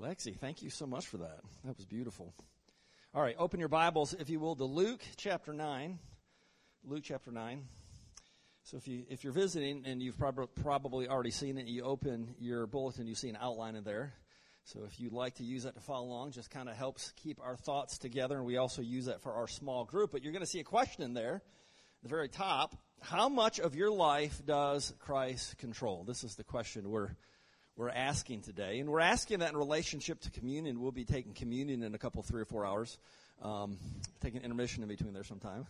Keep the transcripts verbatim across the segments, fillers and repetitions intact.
Lexi, thank you so much for that. That was beautiful. All right, open your Bibles, if you will, to Luke chapter nine. Luke chapter nine. So if, you, if you're visiting and you've prob- probably already seen it, you open your bulletin, you see an outline in there. So if you'd like to use that to follow along, just kind of helps keep our thoughts together. And we also use that for our small group. But you're going to see a question in there at the very top. How much of your life does Christ control? This is the question we're we're asking today. And we're asking that in relationship to communion. We'll be taking communion in a couple, three or four hours. Um, taking intermission in between there sometime.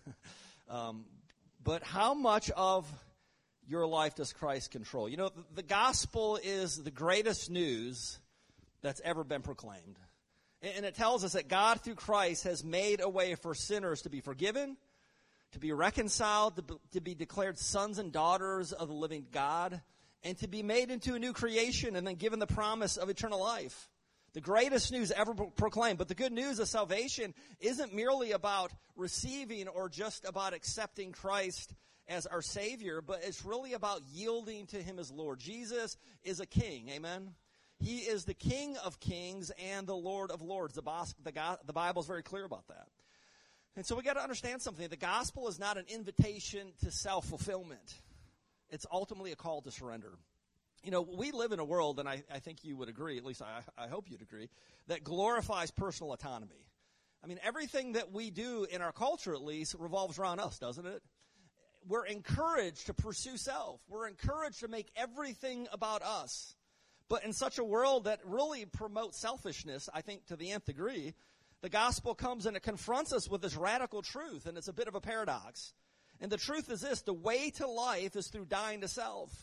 um, but how much of your life does Christ control? You know, the, the gospel is the greatest news that's ever been proclaimed. And, and it tells us that God through Christ has made a way for sinners to be forgiven, to be reconciled, to be, to be declared sons and daughters of the living God, and to be made into a new creation and then given the promise of eternal life. The greatest news ever pro- proclaimed. But the good news of salvation isn't merely about receiving or just about accepting Christ as our Savior, but it's really about yielding to Him as Lord. Jesus is a King, amen? He is the King of kings and the Lord of lords. The, bos- the, go- the Bible is very clear about that. And so we got to understand something. The gospel is not an invitation to self-fulfillment. It's ultimately a call to surrender. You know, we live in a world, and I, I think you would agree, at least I, I hope you'd agree, that glorifies personal autonomy. I mean, everything that we do in our culture, at least, revolves around us, doesn't it? We're encouraged to pursue self. We're encouraged to make everything about us. But in such a world that really promotes selfishness, I think to the nth degree, the gospel comes and it confronts us with this radical truth, and it's a bit of a paradox. And the truth is this: the way to life is through dying to self.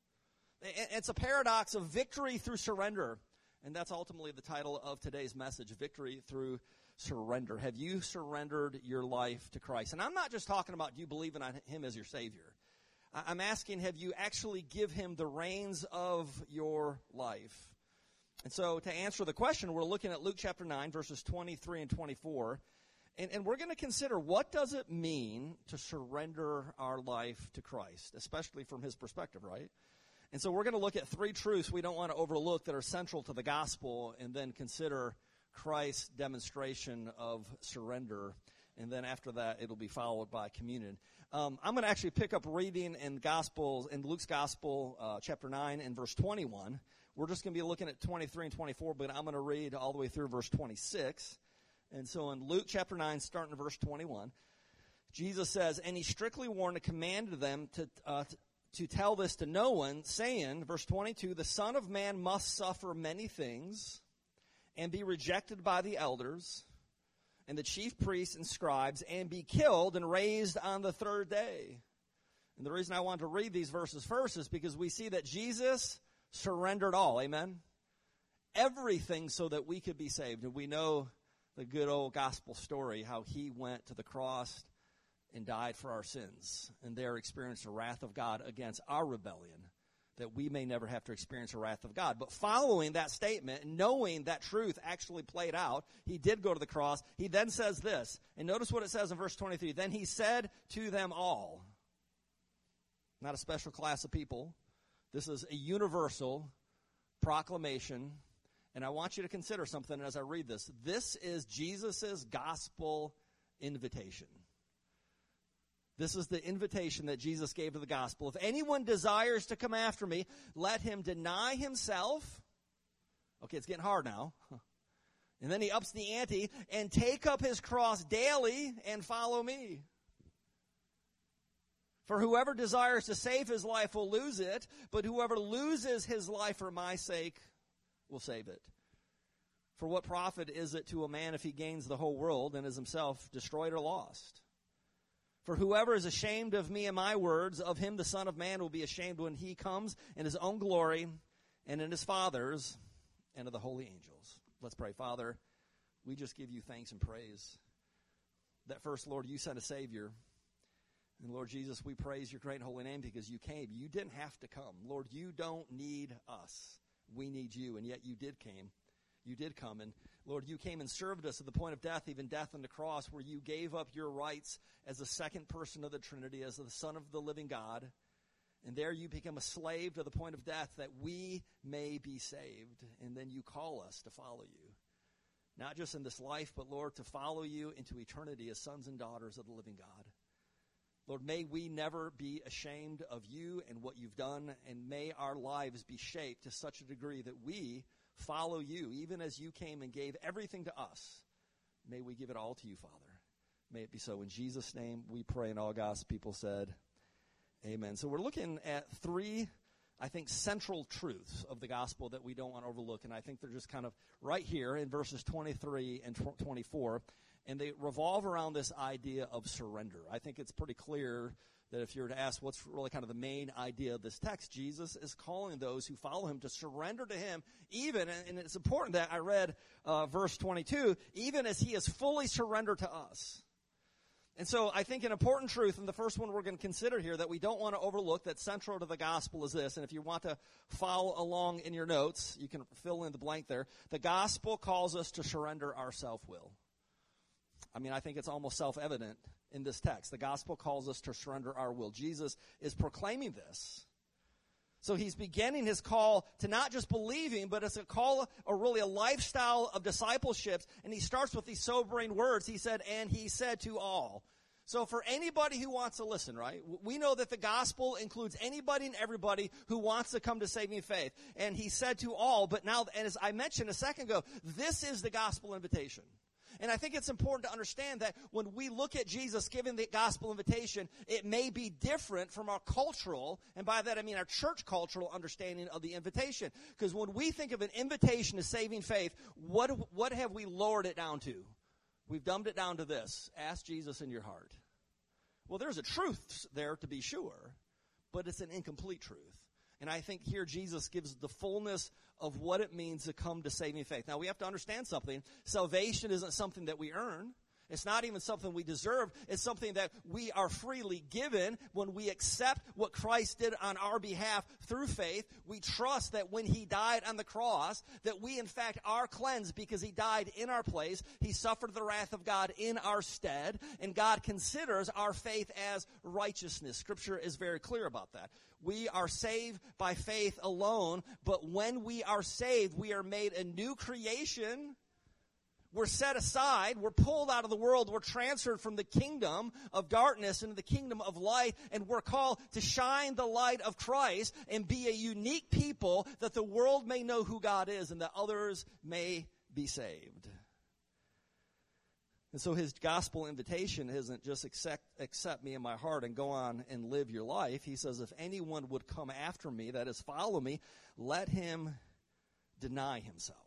It's a paradox of victory through surrender. And that's ultimately the title of today's message, Victory Through Surrender. Have you surrendered your life to Christ? And I'm not just talking about you believing on Him as your Savior. I'm asking, have you actually give Him the reins of your life? And so to answer the question, we're looking at Luke chapter nine, verses twenty-three and twenty-four. And, and we're going to consider, what does it mean to surrender our life to Christ, especially from His perspective, right? And so we're going to look at three truths we don't want to overlook that are central to the gospel, and then consider Christ's demonstration of surrender. And then after that, it'll be followed by communion. Um, I'm going to actually pick up reading in Gospels, in Luke's Gospel, uh, chapter nine and verse twenty-one. We're just going to be looking at twenty-three and twenty-four, but I'm going to read all the way through verse twenty-six. And so in Luke chapter nine, starting in verse twenty-one, Jesus says, "And He strictly warned and commanded them to, uh, to to tell this to no one, saying," verse twenty-two, "the Son of Man must suffer many things and be rejected by the elders and the chief priests and scribes, and be killed and raised on the third day." And the reason I wanted to read these verses first is because we see that Jesus surrendered all, amen? Everything, so that we could be saved. And we know the good old gospel story, how He went to the cross and died for our sins, and there experienced the wrath of God against our rebellion, that we may never have to experience the wrath of God. But following that statement, and knowing that truth actually played out, He did go to the cross. He then says this, and notice what it says in verse twenty-three. "Then He said to them all," not a special class of people. This is a universal proclamation. And I want you to consider something as I read this. This is Jesus' gospel invitation. This is the invitation that Jesus gave to the gospel. "If anyone desires to come after me, let him deny himself." Okay, it's getting hard now. And then He ups the ante, "and take up his cross daily and follow me. For whoever desires to save his life will lose it, but whoever loses his life for my sake will save it. For what profit is it to a man if he gains the whole world and is himself destroyed or lost? For whoever is ashamed of me and my words, of him the Son of Man will be ashamed when He comes in His own glory and in His Father's and of the holy angels." Let's pray. Father, we just give You thanks and praise that first, Lord, You sent a Savior. And Lord Jesus, we praise Your great and holy name because You came. You didn't have to come. Lord, You don't need us. We need You, and yet You did came. You did come, and Lord, You came and served us at the point of death, even death on the cross, where You gave up Your rights as the second person of the Trinity, as the Son of the living God. And there you become a slave to the point of death that we may be saved. And then you call us to follow you. Not just in this life, but, Lord, to follow you into eternity as sons and daughters of the living God. Lord, may we never be ashamed of you and what you've done, and may our lives be shaped to such a degree that we follow you, even as you came and gave everything to us. May we give it all to you, Father. May it be so. In Jesus' name we pray, and all God's people said, amen. So we're looking at three, I think, central truths of the gospel that we don't want to overlook, and I think they're just kind of right here in verses twenty-three and twenty-four, and they revolve around this idea of surrender. I think it's pretty clear that if you were to ask what's really kind of the main idea of this text, Jesus is calling those who follow him to surrender to him, even, and it's important that I read uh, verse twenty-two, even as he is fully surrendered to us. And so I think an important truth, and the first one we're going to consider here that we don't want to overlook that's central to the gospel is this, and if you want to follow along in your notes, you can fill in the blank there. The gospel calls us to surrender our self-will. I mean, I think it's almost self-evident in this text. The gospel calls us to surrender our will. Jesus is proclaiming this. So he's beginning his call to not just believing, but it's a call, or really a lifestyle of discipleship. And he starts with these sobering words. He said, and he said to all. So for anybody who wants to listen, right, we know that the gospel includes anybody and everybody who wants to come to saving faith. And he said to all, but now, and as I mentioned a second ago, this is the gospel invitation. And I think it's important to understand that when we look at Jesus giving the gospel invitation, it may be different from our cultural, and by that I mean our church cultural understanding of the invitation. Because when we think of an invitation to saving faith, what, what have we lowered it down to? We've dumbed it down to this: ask Jesus in your heart. Well, there's a truth there to be sure, but it's an incomplete truth. And I think here Jesus gives the fullness of what it means to come to saving faith. Now, we have to understand something. Salvation isn't something that we earn. It's not even something we deserve. It's something that we are freely given when we accept what Christ did on our behalf through faith. We trust that when he died on the cross, that we in fact are cleansed because he died in our place. He suffered the wrath of God in our stead, and God considers our faith as righteousness. Scripture is very clear about that. We are saved by faith alone, but when we are saved, we are made a new creation. We're set aside, we're pulled out of the world, we're transferred from the kingdom of darkness into the kingdom of light, and we're called to shine the light of Christ and be a unique people that the world may know who God is and that others may be saved. And so his gospel invitation isn't just accept, accept me in my heart and go on and live your life. He says, if anyone would come after me, that is follow me, let him deny himself.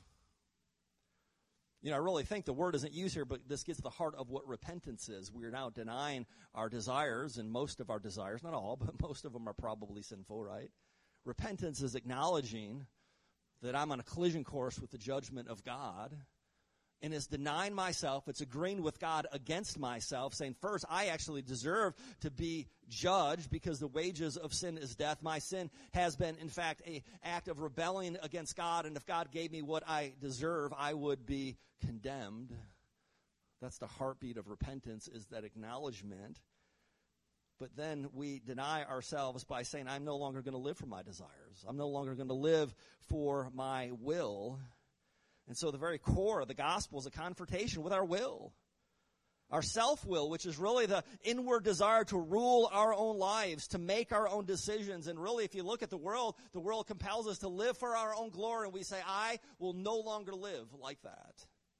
You know, I really think the word isn't used here, but this gets to the heart of what repentance is. We are now denying our desires, and most of our desires, not all, but most of them are probably sinful, right? Repentance is acknowledging that I'm on a collision course with the judgment of God, and it's denying myself. It's agreeing with God against myself, saying, first, I actually deserve to be judged because the wages of sin is death. My sin has been, in fact, an act of rebelling against God, and if God gave me what I deserve, I would be condemned. That's the heartbeat of repentance, is that acknowledgement. But then we deny ourselves by saying, I'm no longer going to live for my desires. I'm no longer going to live for my will. And so the very core of the gospel is a confrontation with our will. Our self-will, which is really the inward desire to rule our own lives, to make our own decisions. And really, if you look at the world, the world compels us to live for our own glory. And we say, I will no longer live like that.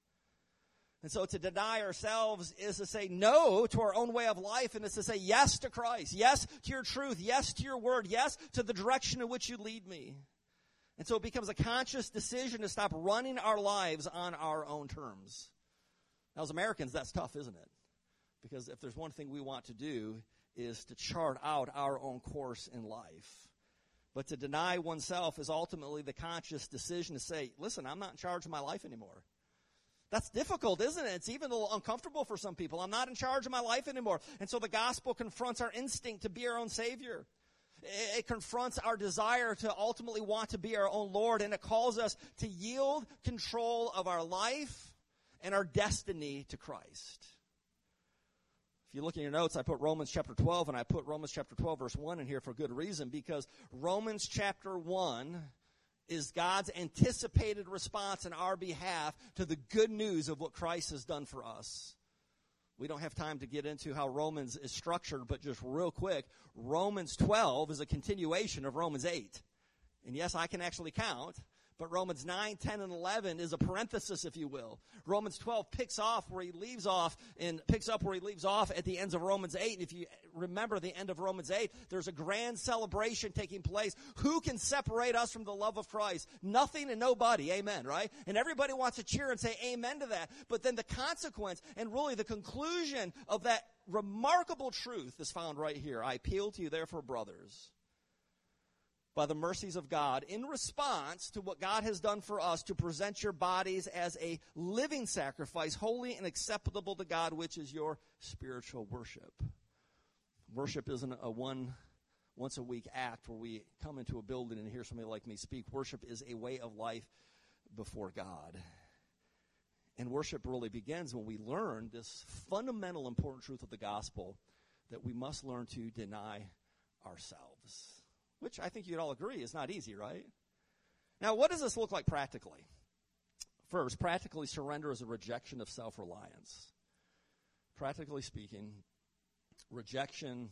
And so to deny ourselves is to say no to our own way of life, and it's to say yes to Christ, yes to your truth, yes to your word, yes to the direction in which you lead me. And so it becomes a conscious decision to stop running our lives on our own terms. Now, as Americans, that's tough, isn't it? Because if there's one thing we want to do is to chart out our own course in life. But to deny oneself is ultimately the conscious decision to say, listen, I'm not in charge of my life anymore. That's difficult, isn't it? It's even a little uncomfortable for some people. I'm not in charge of my life anymore. And so the gospel confronts our instinct to be our own Savior. It confronts our desire to ultimately want to be our own Lord, and it calls us to yield control of our life and our destiny to Christ. If you look in your notes, I put Romans chapter twelve, and I put Romans chapter twelve, verse one in here for good reason, because Romans chapter one is God's anticipated response in our behalf to the good news of what Christ has done for us. We don't have time to get into how Romans is structured, but just real quick, Romans twelve is a continuation of Romans eight. And yes, I can actually count, but Romans nine, ten, and eleven is a parenthesis, if you will. Romans twelve picks off where he leaves off and picks up where he leaves off at the ends of Romans eight. And if you remember the end of Romans eight, there's a grand celebration taking place. Who can separate us from the love of Christ? Nothing and nobody. Amen, right? And everybody wants to cheer and say amen to that. But then the consequence and really the conclusion of that remarkable truth is found right here. I appeal to you, therefore, brothers, by the mercies of God, in response to what God has done for us, to present your bodies as a living sacrifice, holy and acceptable to God, which is your spiritual worship. Worship isn't a one, once a week act where we come into a building and hear somebody like me speak. Worship is a way of life before God. And worship really begins when we learn this fundamental important truth of the gospel, that we must learn to deny ourselves. Which I think you'd all agree is not easy, right? Now, what does this look like practically? First, practically, surrender is a rejection of self-reliance. Practically speaking, rejection,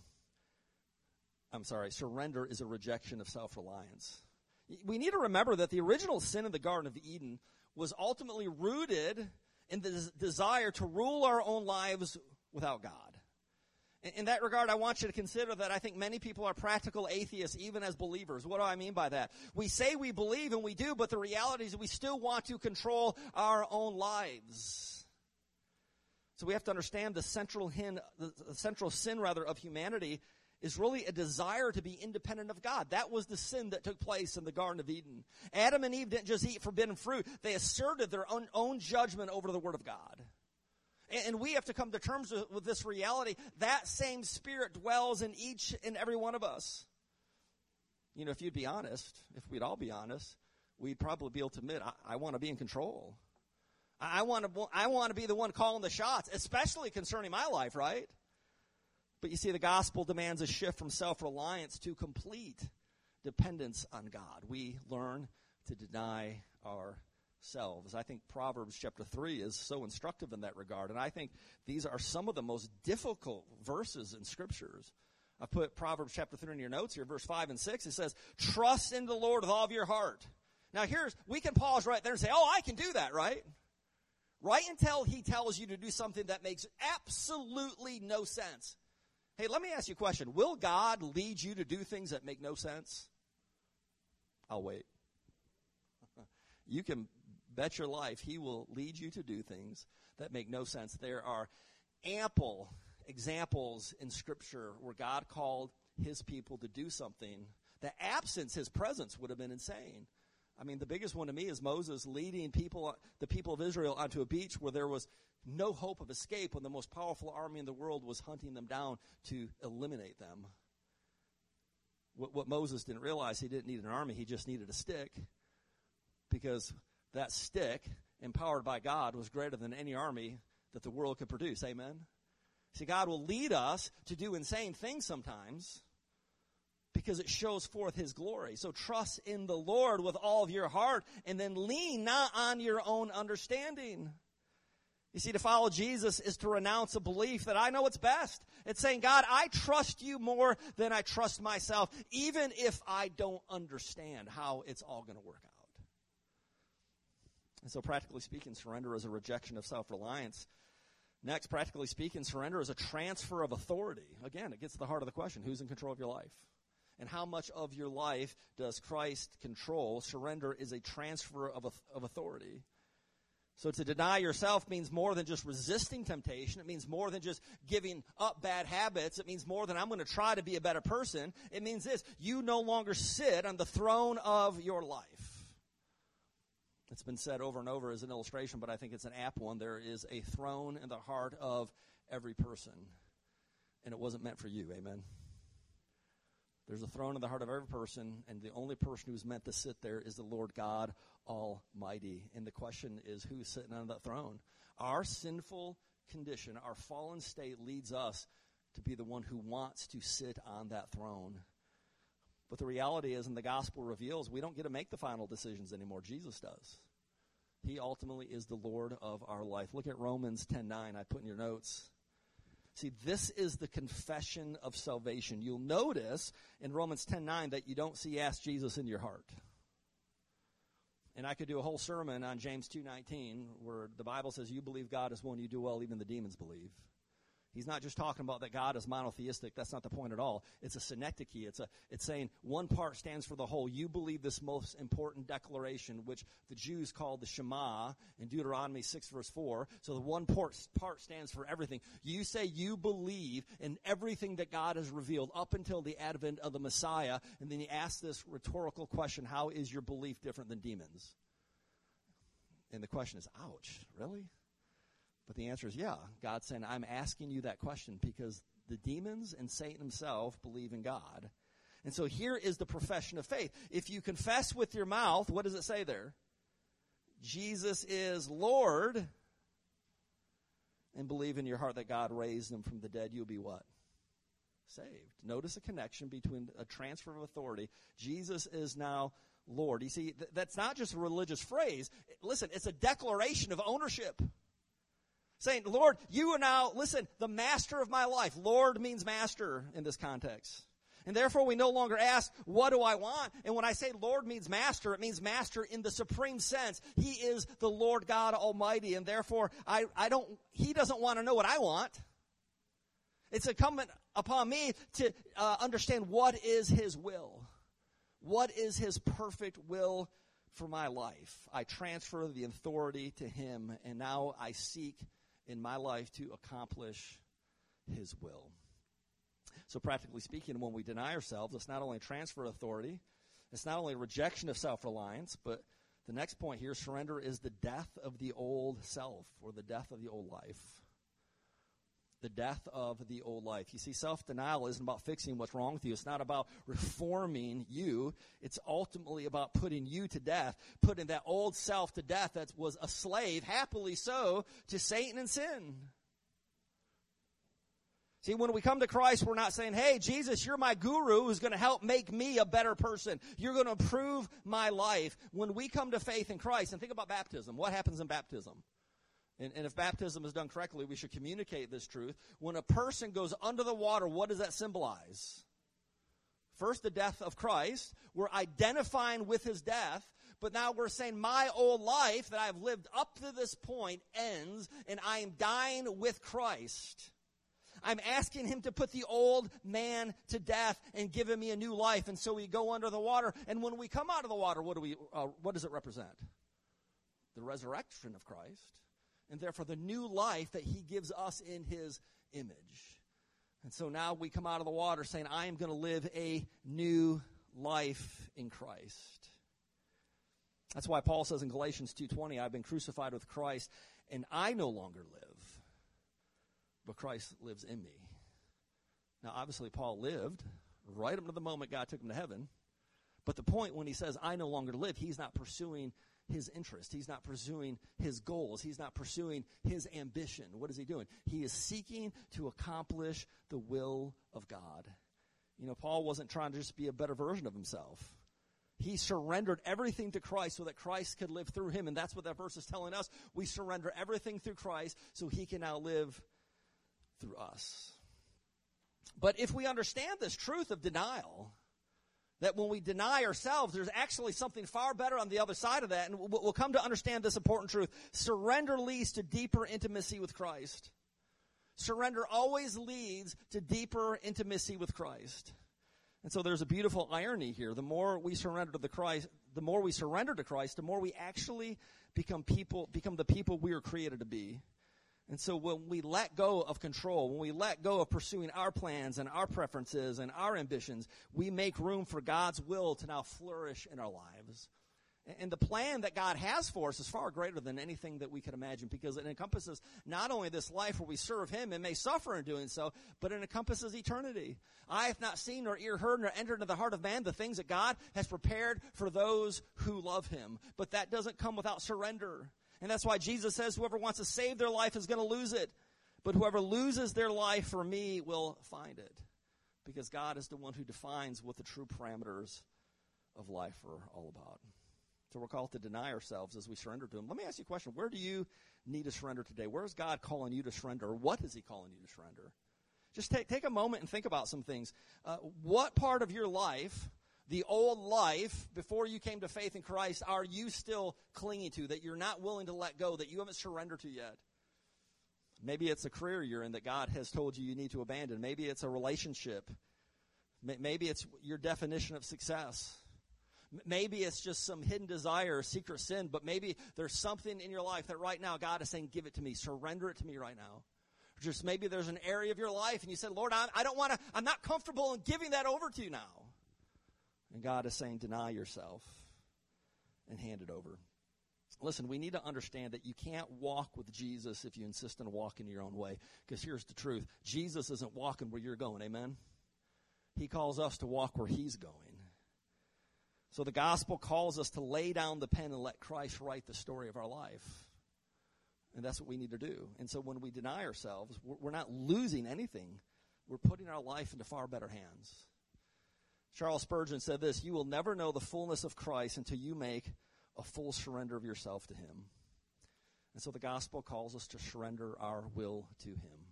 I'm sorry, surrender is a rejection of self-reliance. We need to remember that the original sin in the Garden of Eden was ultimately rooted in the des- desire to rule our own lives without God. In that regard, I want you to consider that I think many people are practical atheists, even as believers. What do I mean by that? We say we believe, and we do, but the reality is we still want to control our own lives. So we have to understand the central, hin, the central sin, rather, of humanity is really a desire to be independent of God. That was the sin that took place in the Garden of Eden. Adam and Eve didn't just eat forbidden fruit. They asserted their own, own judgment over the Word of God. And we have to come to terms with, with this reality. That same Spirit dwells in each and every one of us. You know, if you'd be honest, if we'd all be honest, we'd probably be able to admit, I, I want to be in control. I, I want to I want to be the one calling the shots, especially concerning my life, right? But you see, the gospel demands a shift from self-reliance to complete dependence on God. We learn to deny our selves. I think Proverbs chapter three is so instructive in that regard. And I think these are some of the most difficult verses in scriptures. I put Proverbs chapter three in your notes here, verse five and six. It says, trust in the Lord with all of your heart. Now here's, we can pause right there and say, oh, I can do that, right? Right until he tells you to do something that makes absolutely no sense. Hey, let me ask you a question. Will God lead you to do things that make no sense? I'll wait. You can bet your life he will lead you to do things that make no sense. There are ample examples in Scripture where God called his people to do something that, absence his presence, would have been insane. I mean, the biggest one to me is Moses leading people, the people of Israel, onto a beach where there was no hope of escape when the most powerful army in the world was hunting them down to eliminate them. What, what Moses didn't realize, he didn't need an army, he just needed a stick. Because that stick, empowered by God, was greater than any army that the world could produce. Amen? See, God will lead us to do insane things sometimes because it shows forth his glory. So trust in the Lord with all of your heart, and then lean not on your own understanding. You see, to follow Jesus is to renounce a belief that I know what's best. It's saying, God, I trust you more than I trust myself, even if I don't understand how it's all going to work out. And so practically speaking, surrender is a rejection of self-reliance. Next, practically speaking, surrender is a transfer of authority. Again, it gets to the heart of the question, who's in control of your life? And how much of your life does Christ control? Surrender is a transfer of, of authority. So to deny yourself means more than just resisting temptation. It means more than just giving up bad habits. It means more than I'm going to try to be a better person. It means this, you no longer sit on the throne of your life. It's been said over and over as an illustration, but I think it's an apt one. There is a throne in the heart of every person, and it wasn't meant for you. Amen? There's a throne in the heart of every person, and the only person who's meant to sit there is the Lord God Almighty. And the question is, who's sitting on that throne? Our sinful, condition, our fallen state leads us to be the one who wants to sit on that throne. But the reality is, and the gospel reveals, we don't get to make the final decisions anymore. Jesus does. He ultimately is the Lord of our life. Look at Romans ten nine. I put in your notes. See, this is the confession of salvation. You'll notice in Romans ten nine that you don't see ask Jesus in your heart. And I could do a whole sermon on James two nineteen where the Bible says you believe God is one, you do well, even the demons believe. He's not just talking about that God is monotheistic. That's not the point at all. It's a synecdoche. It's a, it's saying one part stands for the whole. You believe this most important declaration, which the Jews called the Shema in Deuteronomy six, verse four. So the one part, part stands for everything. You say you believe in everything that God has revealed up until the advent of the Messiah. And then you ask this rhetorical question, how is your belief different than demons? And the question is, ouch, really? But the answer is, yeah. God's saying, I'm asking you that question because the demons and Satan himself believe in God. And so here is the profession of faith. If you confess with your mouth, what does it say there? Jesus is Lord. And believe in your heart that God raised him from the dead, you'll be what? Saved. Notice a connection between a transfer of authority. Jesus is now Lord. You see, th- that's not just a religious phrase. Listen, it's a declaration of ownership. Saying, Lord, you are now, listen, the master of my life. Lord means master in this context. And therefore we no longer ask, what do I want? And when I say Lord means master, it means master in the supreme sense. He is the Lord God Almighty. And therefore, I, I don't, he doesn't want to know what I want. It's incumbent upon me to uh, understand what is his will. What is his perfect will for my life? I transfer the authority to him, and now I seek in my life to accomplish his will. So practically speaking, when we deny ourselves, it's not only transfer authority, it's not only rejection of self-reliance, but the next point here, surrender is the death of the old self, or the death of the old life. The death of the old life. You see, self-denial isn't about fixing what's wrong with you. It's not about reforming you. It's ultimately about putting you to death, putting that old self to death that was a slave, happily so, to Satan and sin. See, when we come to Christ, we're not saying, hey, Jesus, you're my guru who's going to help make me a better person. You're going to improve my life. When we come to faith in Christ, and think about baptism. What happens in baptism? And, and if baptism is done correctly, we should communicate this truth. When a person goes under the water, what does that symbolize? First, the death of Christ. We're identifying with his death. But now we're saying my old life that I've lived up to this point ends, and I am dying with Christ. I'm asking him to put the old man to death and give me a new life. And so we go under the water. And when we come out of the water, what do we? Uh, what does it represent? The resurrection of Christ. And therefore the new life that he gives us in his image. And so now we come out of the water saying, I am going to live a new life in Christ. That's why Paul says in Galatians two twenty, I've been crucified with Christ, and I no longer live, but Christ lives in me. Now, obviously, Paul lived right up to the moment God took him to heaven. But the point when he says, I no longer live, he's not pursuing his interest. He's not pursuing his goals. He's not pursuing his ambition. What is he doing? He is seeking to accomplish the will of God. You know, Paul wasn't trying to just be a better version of himself. He surrendered everything to Christ so that Christ could live through him. And that's what that verse is telling us. We surrender everything through Christ so he can now live through us. But if we understand this truth of denial, that when we deny ourselves, there's actually something far better on the other side of that. And we'll come to understand this important truth. Surrender leads to deeper intimacy with Christ. Surrender always leads to deeper intimacy with Christ. And so there's a beautiful irony here. The more we surrender to the Christ, the more we surrender to Christ, the more we actually become people, become the people we are created to be. And so when we let go of control, when we let go of pursuing our plans and our preferences and our ambitions, we make room for God's will to now flourish in our lives. And the plan that God has for us is far greater than anything that we could imagine, because it encompasses not only this life where we serve him and may suffer in doing so, but it encompasses eternity. I have not seen nor ear heard nor entered into the heart of man the things that God has prepared for those who love him. But that doesn't come without surrender. And that's why Jesus says whoever wants to save their life is going to lose it. But whoever loses their life for me will find it, because God is the one who defines what the true parameters of life are all about. So we're called to deny ourselves as we surrender to him. Let me ask you a question. Where do you need to surrender today? Where is God calling you to surrender? Or what is he calling you to surrender? Just take, take a moment and think about some things. Uh, what part of your life, the old life before you came to faith in Christ, are you still clinging to, that you're not willing to let go, that you haven't surrendered to yet? Maybe it's a career you're in that God has told you you need to abandon. Maybe it's a relationship. Maybe it's your definition of success. Maybe it's just some hidden desire or secret sin, but maybe there's something in your life that right now God is saying, give it to me, surrender it to me right now. Or just maybe there's an area of your life and you said, Lord, I, I don't want to, I'm not comfortable in giving that over to you now. And God is saying, deny yourself and hand it over. Listen, we need to understand that you can't walk with Jesus if you insist on walking your own way. Because here's the truth. Jesus isn't walking where you're going, amen? He calls us to walk where he's going. So the gospel calls us to lay down the pen and let Christ write the story of our life. And that's what we need to do. And so when we deny ourselves, we're not losing anything. We're putting our life into far better hands. Charles Spurgeon said this, you will never know the fullness of Christ until you make a full surrender of yourself to him. And so the gospel calls us to surrender our will to him.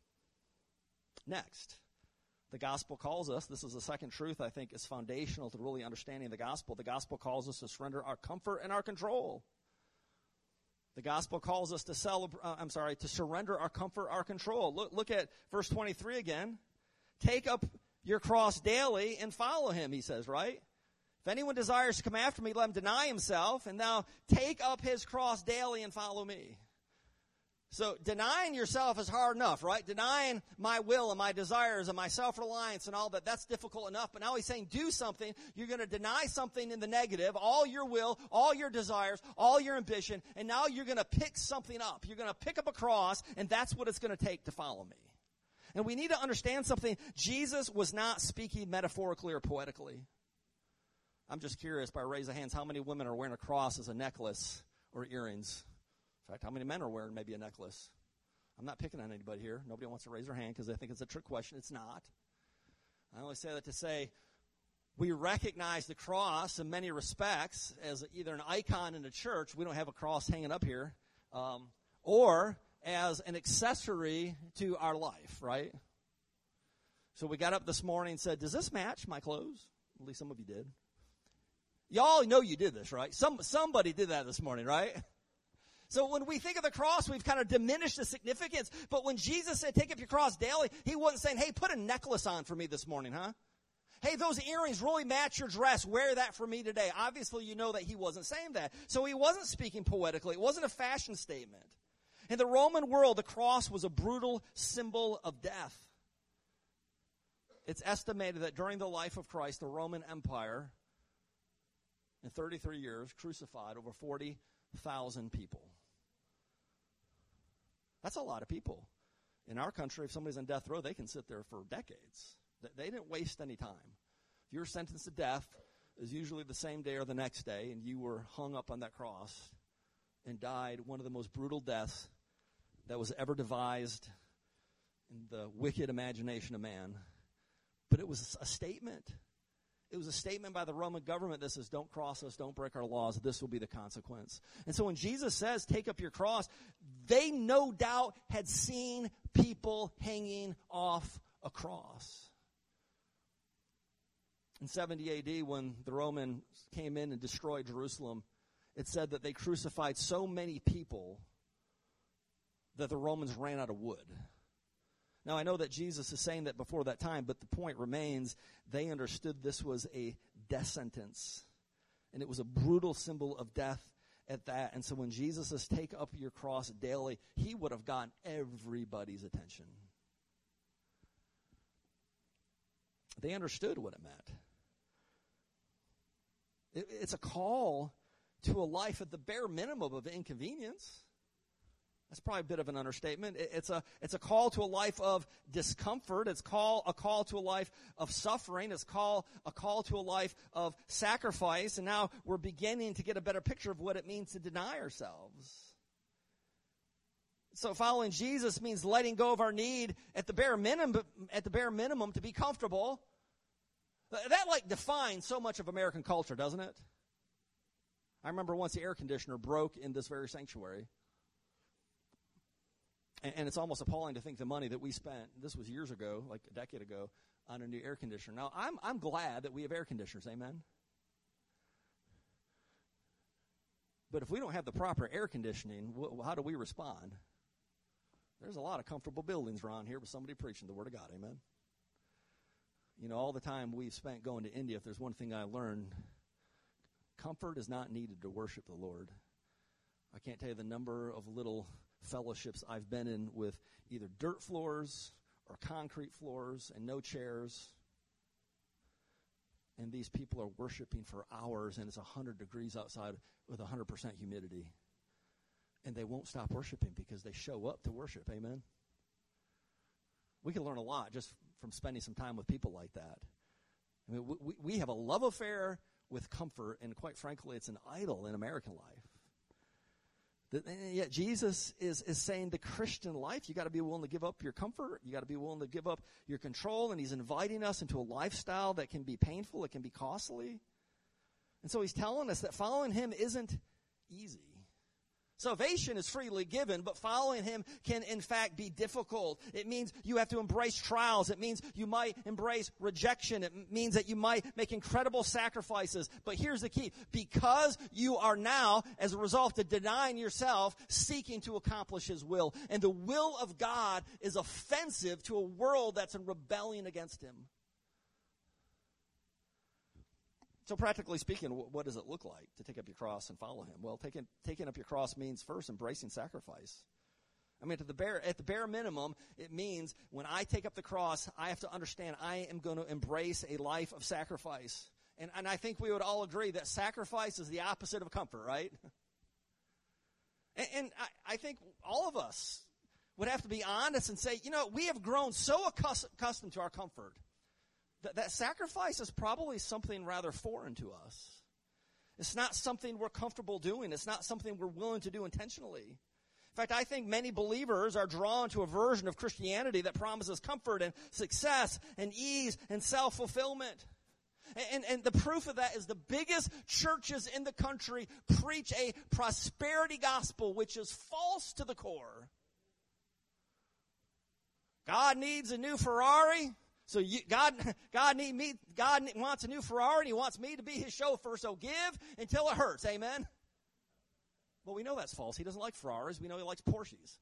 Next, the gospel calls us, this is the second truth I think is foundational to really understanding the gospel. The gospel calls us to surrender our comfort and our control. The gospel calls us to celebrate, uh, I'm sorry, to surrender our comfort, our control. Look, look at verse twenty-three again. Take up your cross daily and follow him, he says, right? If anyone desires to come after me, let him deny himself, and now take up his cross daily and follow me. So denying yourself is hard enough, right? Denying my will and my desires and my self-reliance and all that, that's difficult enough. But now he's saying do something. You're going to deny something in the negative, all your will, all your desires, all your ambition, and now you're going to pick something up. You're going to pick up a cross, and that's what it's going to take to follow me. And we need to understand something. Jesus was not speaking metaphorically or poetically. I'm just curious, by raise of hands, how many women are wearing a cross as a necklace or earrings? In fact, how many men are wearing maybe a necklace? I'm not picking on anybody here. Nobody wants to raise their hand because they think it's a trick question. It's not. I only say that to say we recognize the cross in many respects as either an icon in a church. We don't have a cross hanging up here. Um, or as an accessory to our life, right? So we got up this morning and said, does this match my clothes? At least some of you did. Y'all know you did this, right? Some Somebody did that this morning, right? So when we think of the cross, we've kind of diminished the significance. But when Jesus said, take up your cross daily, he wasn't saying, hey, put a necklace on for me this morning, huh? Hey, those earrings really match your dress. Wear that for me today. Obviously, you know that he wasn't saying that. So he wasn't speaking poetically. It wasn't a fashion statement. In the Roman world, the cross was a brutal symbol of death. It's estimated that during the life of Christ, the Roman Empire, in thirty-three years, crucified over forty thousand people. That's a lot of people. In our country, if somebody's on death row, they can sit there for decades. They didn't waste any time. If you're sentenced to death, it was usually the same day or the next day, and you were hung up on that cross and died one of the most brutal deaths that was ever devised in the wicked imagination of man. But it was a statement. It was a statement by the Roman government that says, don't cross us, don't break our laws, this will be the consequence. And so when Jesus says, take up your cross, they no doubt had seen people hanging off a cross. In seventy A D, when the Romans came in and destroyed Jerusalem, it said that they crucified so many people that the Romans ran out of wood. Now, I know that Jesus is saying that before that time, but the point remains, they understood this was a death sentence. And it was a brutal symbol of death at that. And so when Jesus says, take up your cross daily, he would have gotten everybody's attention. They understood what it meant. It, it's a call to a life at the bare minimum of inconvenience. That's probably a bit of an understatement. It's a it's a call to a life of discomfort. It's call a call to a life of suffering. It's call a call to a life of sacrifice. And now we're beginning to get a better picture of what it means to deny ourselves. So following Jesus means letting go of our need at the bare minimum, at the bare minimum to be comfortable. That like defines so much of American culture, doesn't it? I remember once the air conditioner broke in this very sanctuary. And, and it's almost appalling to think the money that we spent, this was years ago, like a decade ago, on a new air conditioner. Now, I'm I'm glad that we have air conditioners, amen? But if we don't have the proper air conditioning, wh- how do we respond? There's a lot of comfortable buildings around here with somebody preaching the Word of God, amen? You know, all the time we've spent going to India, if there's one thing I learned, comfort is not needed to worship the Lord. I can't tell you the number of little fellowships I've been in with either dirt floors or concrete floors and no chairs. And these people are worshiping for hours, and it's one hundred degrees outside with one hundred percent humidity. And they won't stop worshiping because they show up to worship. Amen? We can learn a lot just from spending some time with people like that. I mean, we, we have a love affair with comfort, and quite frankly, it's an idol in American life. And yet Jesus is, is saying the Christian life, you got to be willing to give up your comfort. You got to be willing to give up your control. And he's inviting us into a lifestyle that can be painful. It can be costly. And so he's telling us that following him isn't easy. Salvation is freely given, but following him can, in fact, be difficult. It means you have to embrace trials. It means you might embrace rejection. It means that you might make incredible sacrifices. But here's the key. Because you are now, as a result of denying yourself, seeking to accomplish his will. And the will of God is offensive to a world that's in rebellion against him. So practically speaking, what does it look like to take up your cross and follow him? Well, taking, taking up your cross means first embracing sacrifice. I mean, at the bare, at the bare minimum, it means when I take up the cross, I have to understand I am going to embrace a life of sacrifice. And, and I think we would all agree that sacrifice is the opposite of comfort, right? And, and I, I think all of us would have to be honest and say, you know, we have grown so accustomed to our comfort that, that sacrifice is probably something rather foreign to us. It's not something we're comfortable doing. It's not something we're willing to do intentionally. In fact, I think many believers are drawn to a version of Christianity that promises comfort and success and ease and self-fulfillment. And, and the proof of that is the biggest churches in the country preach a prosperity gospel, which is false to the core. God needs a new Ferrari. So you, God, God need me. God wants a new Ferrari, and He wants me to be His chauffeur. So give until it hurts. Amen. Well, we know that's false. He doesn't like Ferraris. We know He likes Porsches.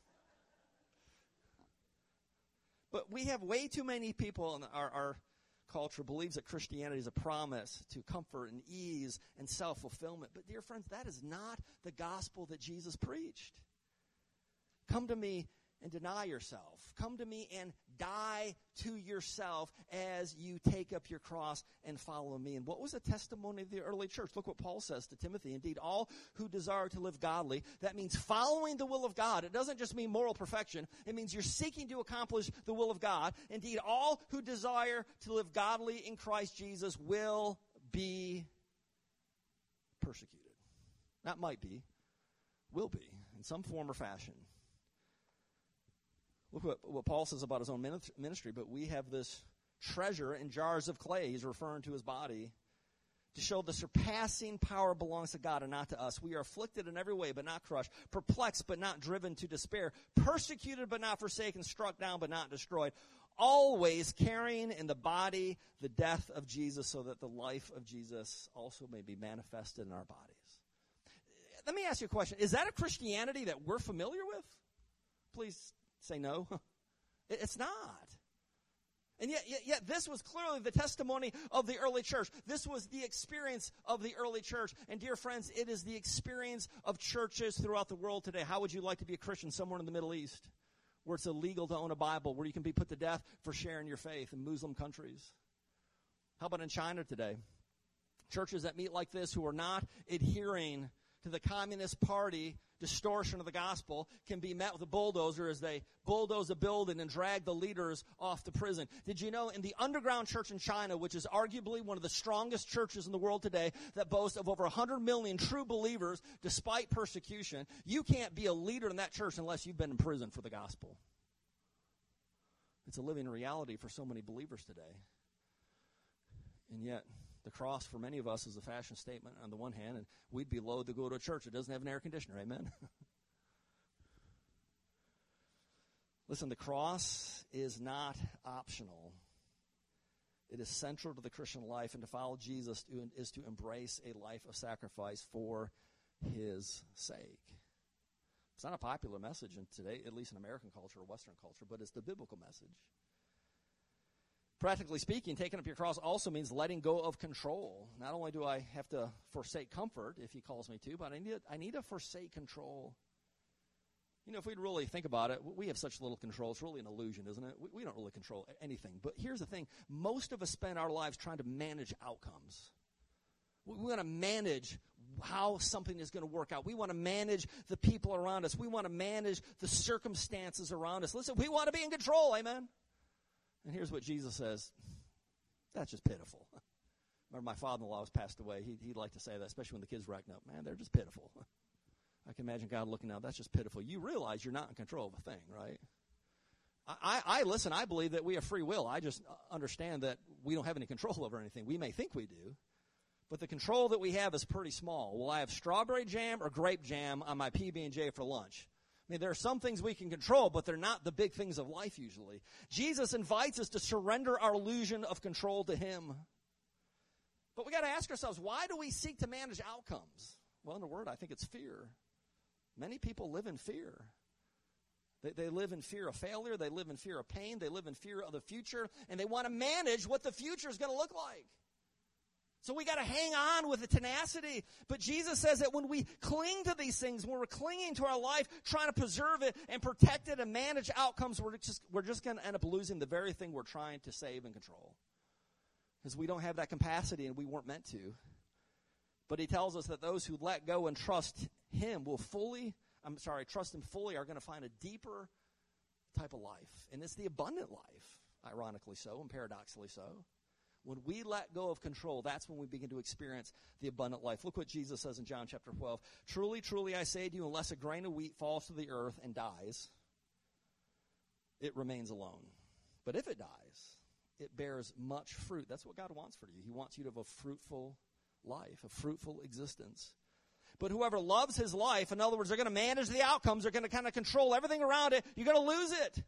But we have way too many people in our, our culture believes that Christianity is a promise to comfort and ease and self-fulfillment. But dear friends, that is not the gospel that Jesus preached. Come to me and deny yourself. Come to me and die to yourself as you take up your cross and follow me. And what was the testimony of the early church? Look what Paul says to Timothy. Indeed, all who desire to live godly, that means following the will of God. It doesn't just mean moral perfection. It means you're seeking to accomplish the will of God. Indeed, all who desire to live godly in Christ Jesus will be persecuted. Not might be, will be, in some form or fashion. Look what, what Paul says about his own ministry, but we have this treasure in jars of clay. He's referring to his body to show the surpassing power belongs to God and not to us. We are afflicted in every way, but not crushed, perplexed, but not driven to despair, persecuted, but not forsaken, struck down, but not destroyed, always carrying in the body the death of Jesus so that the life of Jesus also may be manifested in our bodies. Let me ask you a question. Is that a Christianity that we're familiar with? Please say no. It's not. And yet, yet, yet this was clearly the testimony of the early church. This was the experience of the early church. And dear friends, it is the experience of churches throughout the world today. How would you like to be a Christian somewhere in the Middle East where it's illegal to own a Bible, where you can be put to death for sharing your faith in Muslim countries? How about in China today? Churches that meet like this who are not adhering to the Communist Party distortion of the gospel can be met with a bulldozer as they bulldoze a building and drag the leaders off to prison. Did you know in the underground church in China, which is arguably one of the strongest churches in the world today, that boasts of over one hundred million true believers despite persecution, you can't be a leader in that church unless you've been in prison for the gospel. It's a living reality for so many believers today. And yet, the cross for many of us is a fashion statement on the one hand, and we'd be loath to go to a church that doesn't have an air conditioner. Amen? Listen, the cross is not optional. It is central to the Christian life, and to follow Jesus is to embrace a life of sacrifice for his sake. It's not a popular message in today, at least in American culture or Western culture, but it's the biblical message. Practically speaking, taking up your cross also means letting go of control. Not only do I have to forsake comfort, if he calls me to, but I need to, I need to forsake control. You know, if we'd really think about it, we have such little control. It's really an illusion, isn't it? We, we don't really control anything. But here's the thing. Most of us spend our lives trying to manage outcomes. We, we want to manage how something is going to work out. We want to manage the people around us. We want to manage the circumstances around us. Listen, we want to be in control, amen? And here's what Jesus says. That's just pitiful. Remember, my father-in-law was passed away. He, he'd like to say that, especially when the kids were acting up. Man, they're just pitiful. I can imagine God looking out. That's just pitiful. You realize you're not in control of a thing, right? I, I, I listen, I believe that we have free will. I just understand that we don't have any control over anything. We may think we do, but the control that we have is pretty small. Will I have strawberry jam or grape jam on my P B and J for lunch? I mean, there are some things we can control, but they're not the big things of life usually. Jesus invites us to surrender our illusion of control to him. But we got to ask ourselves, why do we seek to manage outcomes? Well, in a word, I think it's fear. Many people live in fear. They, they live in fear of failure. They live in fear of pain. They live in fear of the future, and they want to manage what the future is going to look like. So we got to hang on with the tenacity. But Jesus says that when we cling to these things, when we're clinging to our life, trying to preserve it and protect it and manage outcomes, we're just, we're just going to end up losing the very thing we're trying to save and control. Because we don't have that capacity and we weren't meant to. But he tells us that those who let go and trust him will fully, I'm sorry, trust him fully are going to find a deeper type of life. And it's the abundant life, ironically so and paradoxically so. When we let go of control, that's when we begin to experience the abundant life. Look what Jesus says in John chapter twelve. Truly, truly, I say to you, unless a grain of wheat falls to the earth and dies, it remains alone. But if it dies, it bears much fruit. That's what God wants for you. He wants you to have a fruitful life, a fruitful existence. But whoever loves his life, in other words, they're going to manage the outcomes, they're going to kind of control everything around it, you're going to lose it.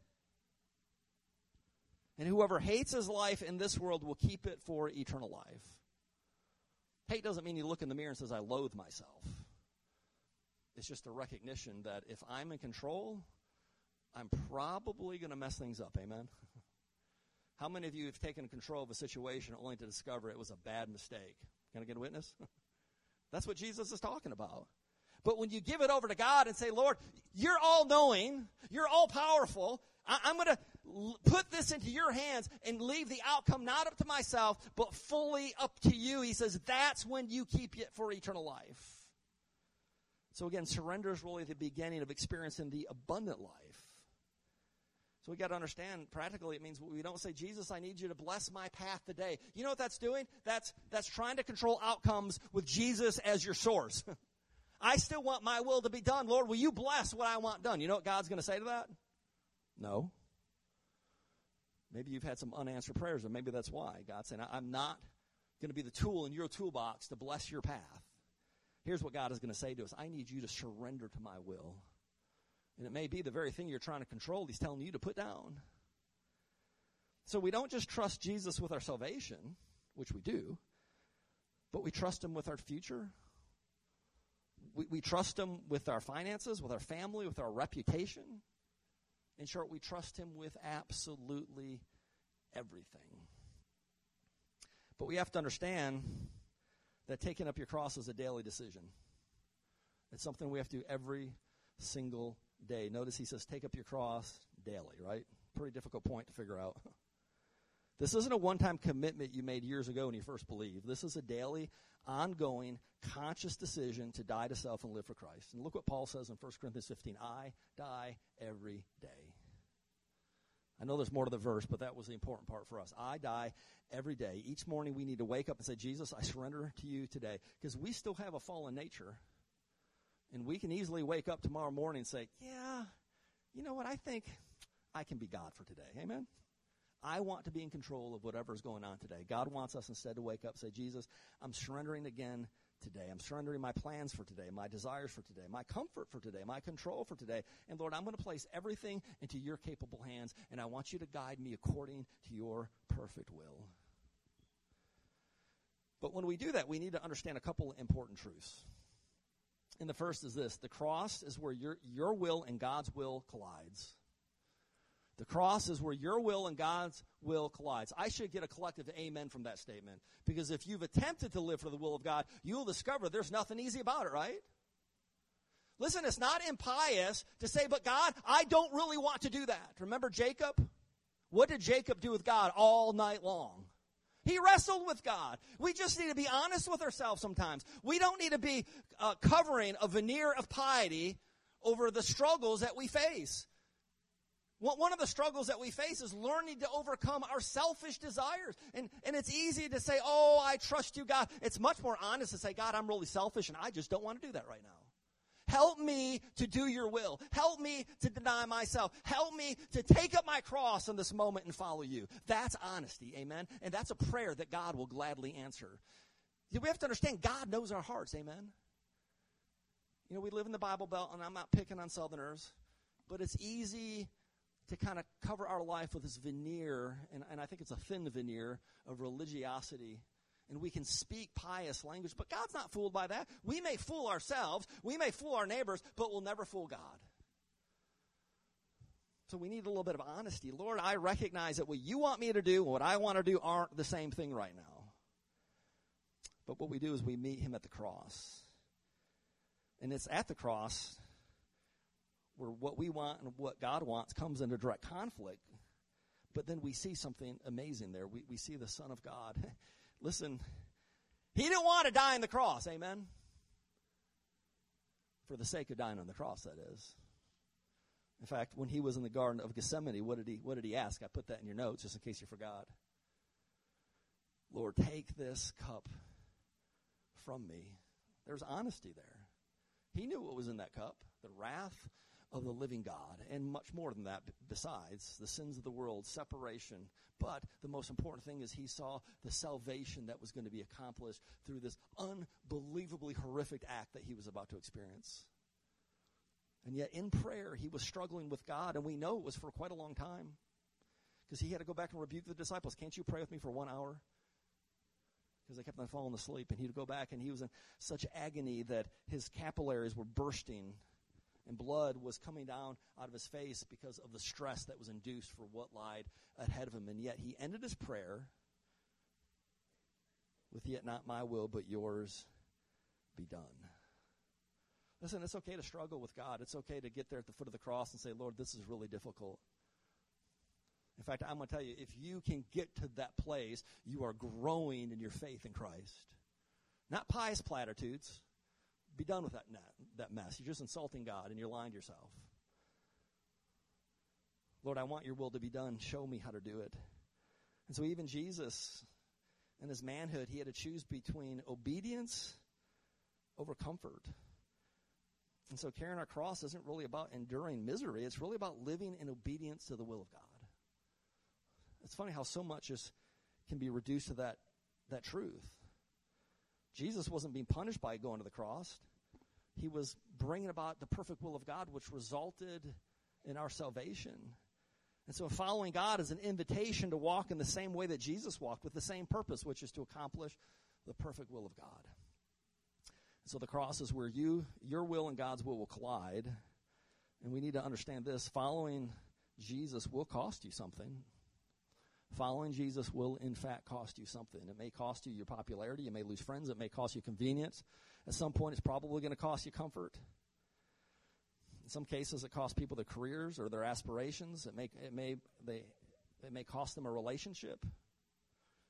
And whoever hates his life in this world will keep it for eternal life. Hate doesn't mean you look in the mirror and says, I loathe myself. It's just a recognition that if I'm in control, I'm probably going to mess things up. Amen? How many of you have taken control of a situation only to discover it was a bad mistake? Can I get a witness? That's what Jesus is talking about. But when you give it over to God and say, Lord, you're all-knowing, you're all-powerful, I- I'm going to l- put this into your hands and leave the outcome not up to myself, but fully up to you. He says that's when you keep it for eternal life. So again, surrender is really the beginning of experiencing the abundant life. So we got to understand, practically, it means we don't say, Jesus, I need you to bless my path today. You know what that's doing? That's that's trying to control outcomes with Jesus as your source. I still want my will to be done. Lord, will you bless what I want done? You know what God's going to say to that? No. Maybe you've had some unanswered prayers, or maybe that's why. God's saying, I'm not going to be the tool in your toolbox to bless your path. Here's what God is going to say to us. I need you to surrender to my will. And it may be the very thing you're trying to control, he's telling you to put down. So we don't just trust Jesus with our salvation, which we do, but we trust him with our future. We, we trust him with our finances, with our family, with our reputation. In short, we trust him with absolutely everything. But we have to understand that taking up your cross is a daily decision. It's something we have to do every single day. Notice he says, take up your cross daily, right? Pretty difficult point to figure out. This isn't a one-time commitment you made years ago when you first believed. This is a daily, ongoing, conscious decision to die to self and live for Christ. And look what Paul says in First Corinthians fifteen. I die every day. I know there's more to the verse, but that was the important part for us. I die every day. Each morning we need to wake up and say, Jesus, I surrender to you today. Because we still have a fallen nature. And we can easily wake up tomorrow morning and say, yeah, you know what, I think I can be God for today. Amen? I want to be in control of whatever's going on today. God wants us instead to wake up and say, Jesus, I'm surrendering again today. I'm surrendering my plans for today, my desires for today, my comfort for today, my control for today. And Lord, I'm going to place everything into your capable hands, and I want you to guide me according to your perfect will. But when we do that, we need to understand a couple important truths. And the first is this: the cross is where your, your will and God's will collides. The cross is where your will and God's will collides. I should get a collective amen from that statement. Because if you've attempted to live for the will of God, you'll discover there's nothing easy about it, right? Listen, it's not impious to say, but God, I don't really want to do that. Remember Jacob? What did Jacob do with God all night long? He wrestled with God. We just need to be honest with ourselves sometimes. We don't need to be uh, covering a veneer of piety over the struggles that we face. One of the struggles that we face is learning to overcome our selfish desires. And, and it's easy to say, oh, I trust you, God. It's much more honest to say, God, I'm really selfish, and I just don't want to do that right now. Help me to do your will. Help me to deny myself. Help me to take up my cross in this moment and follow you. That's honesty, amen? And that's a prayer that God will gladly answer. We have to understand God knows our hearts, amen? You know, we live in the Bible Belt, and I'm not picking on Southerners, but it's easy to kind of cover our life with this veneer, and, and I think it's a thin veneer of religiosity. And we can speak pious language, but God's not fooled by that. We may fool ourselves, we may fool our neighbors, but we'll never fool God. So we need a little bit of honesty. Lord, I recognize that what you want me to do and what I want to do aren't the same thing right now. But what we do is we meet him at the cross. And it's at the cross where what we want and what God wants comes into direct conflict. But then we see something amazing there. We, we see the Son of God. Listen, he didn't want to die on the cross, amen? For the sake of dying on the cross, that is. In fact, when he was in the Garden of Gethsemane, what did he, what did he ask? I put that in your notes just in case you forgot. Lord, take this cup from me. There's honesty there. He knew what was in that cup, the wrath of the living God, and much more than that besides, the sins of the world, separation. But the most important thing is he saw the salvation that was going to be accomplished through this unbelievably horrific act that he was about to experience. And yet in prayer, he was struggling with God, and we know it was for quite a long time. Because he had to go back and rebuke the disciples. Can't you pray with me for one hour? Because they kept on falling asleep, and he'd go back, and he was in such agony that his capillaries were bursting, and blood was coming down out of his face because of the stress that was induced for what lied ahead of him. And yet he ended his prayer with, yet not my will, but yours be done. Listen, it's okay to struggle with God. It's okay to get there at the foot of the cross and say, Lord, this is really difficult. In fact, I'm going to tell you, if you can get to that place, you are growing in your faith in Christ. Not pious platitudes. Be done with that, that mess. You're just insulting God and you're lying to yourself. Lord, I want your will to be done. Show me how to do it. And so even Jesus, in his manhood, he had to choose between obedience over comfort. And so carrying our cross isn't really about enduring misery. It's really about living in obedience to the will of God. It's funny how so much is, can be reduced to that, that truth. Jesus wasn't being punished by going to the cross. He was bringing about the perfect will of God, which resulted in our salvation. And so following God is an invitation to walk in the same way that Jesus walked, with the same purpose, which is to accomplish the perfect will of God. And so the cross is where you, your will and God's will will collide. And we need to understand this. Following Jesus will cost you something. Following Jesus will, in fact, cost you something. It may cost you your popularity. You may lose friends. It may cost you convenience. At some point, it's probably going to cost you comfort. In some cases, it costs people their careers or their aspirations. It may, it may, they, it may cost them a relationship.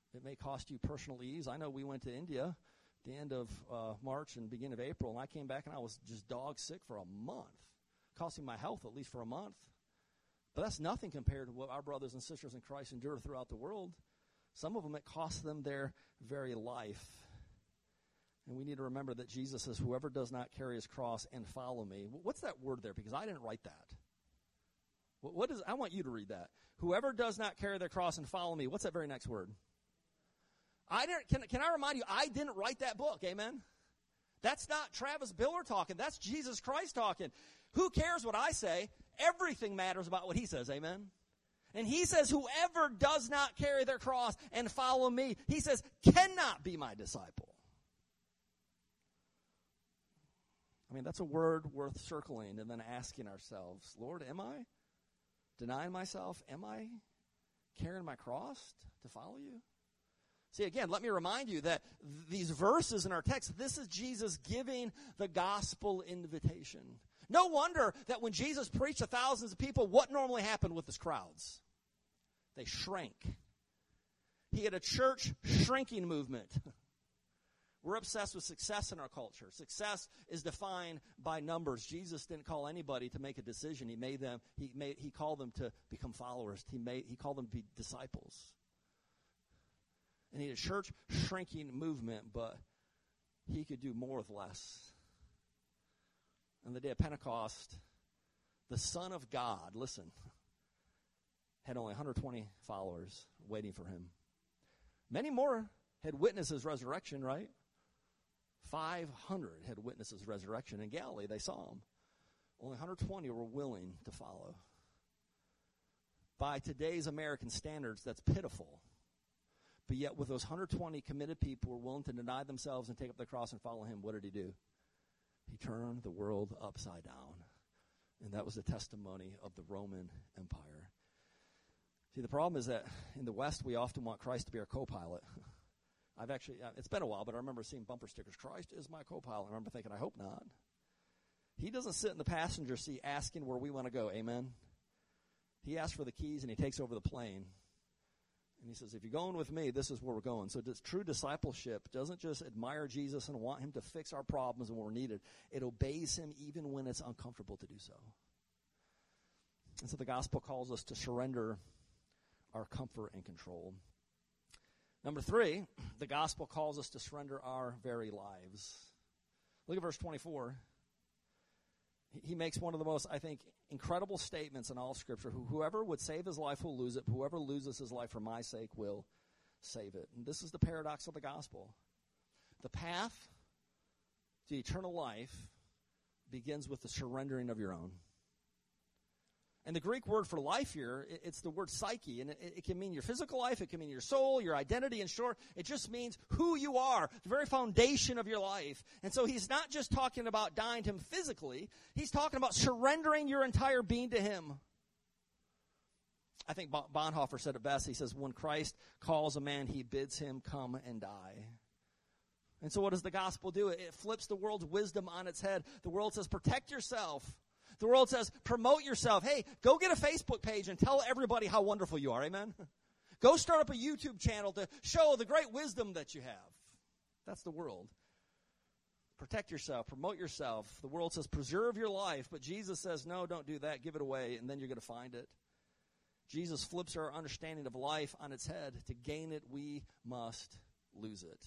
It may cost you personal ease. I know we went to India at the end of uh, March and beginning of April, and I came back and I was just dog sick for a month, costing my health at least for a month. But that's nothing compared to what our brothers and sisters in Christ endure throughout the world. Some of them, it costs them their very life. And we need to remember that Jesus says, whoever does not carry his cross and follow me. What's that word there? Because I didn't write that. What, what is? I want you to read that. Whoever does not carry their cross and follow me. What's that very next word? I didn't. Can, can I remind you, I didn't write that book. Amen? That's not Travis Biller talking. That's Jesus Christ talking. Who cares what I say? Everything matters about what he says. Amen? And he says, whoever does not carry their cross and follow me, he says, cannot be my disciple. I mean, that's a word worth circling and then asking ourselves, Lord, am I denying myself? Am I carrying my cross to follow you? See, again, let me remind you that th- these verses in our text, this is Jesus giving the gospel invitation. No wonder that when Jesus preached to thousands of people, what normally happened with his crowds? They shrank. He had a church shrinking movement. We're obsessed with success in our culture. Success is defined by numbers. Jesus didn't call anybody to make a decision. He made them. He made. He called them to become followers. He made. He called them to be disciples. And he had a church shrinking movement, but he could do more with less. On the day of Pentecost, the Son of God, listen, had only one hundred twenty followers waiting for him. Many more had witnessed his resurrection, right? five hundred had witnessed his resurrection in Galilee. They saw him. Only one hundred twenty were willing to follow. By today's American standards, that's pitiful. But yet with those one hundred twenty committed people who were willing to deny themselves and take up their cross and follow him, what did he do? He turned the world upside down. And that was the testimony of the Roman Empire. See, the problem is that in the West, we often want Christ to be our co-pilot. I've actually, it's been a while, but I remember seeing bumper stickers, Christ is my co-pilot. I remember thinking, I hope not. He doesn't sit in the passenger seat asking where we want to go, amen? He asks for the keys and he takes over the plane. And he says, if you're going with me, this is where we're going. So this true discipleship doesn't just admire Jesus and want him to fix our problems when we're needed. It obeys him even when it's uncomfortable to do so. And so the gospel calls us to surrender our comfort and control. Number three, the gospel calls us to surrender our very lives. Look at verse twenty-four. He makes one of the most, I think, incredible statements in all of Scripture. Whoever would save his life will lose it, but whoever loses his life for my sake will save it. And this is the paradox of the gospel. The path to eternal life begins with the surrendering of your own. And the Greek word for life here, it's the word psyche, and it, it can mean your physical life, it can mean your soul, your identity. In short, it just means who you are, the very foundation of your life. And so he's not just talking about dying to him physically, he's talking about surrendering your entire being to him. I think Bonhoeffer said it best. He says, when Christ calls a man, he bids him come and die. And so what does the gospel do? It flips the world's wisdom on its head. The world says, protect yourself. The world says, promote yourself. Hey, go get a Facebook page and tell everybody how wonderful you are. Amen? Go start up a YouTube channel to show the great wisdom that you have. That's the world. Protect yourself. Promote yourself. The world says, preserve your life. But Jesus says, no, don't do that. Give it away, and then you're going to find it. Jesus flips our understanding of life on its head. To gain it, we must lose it.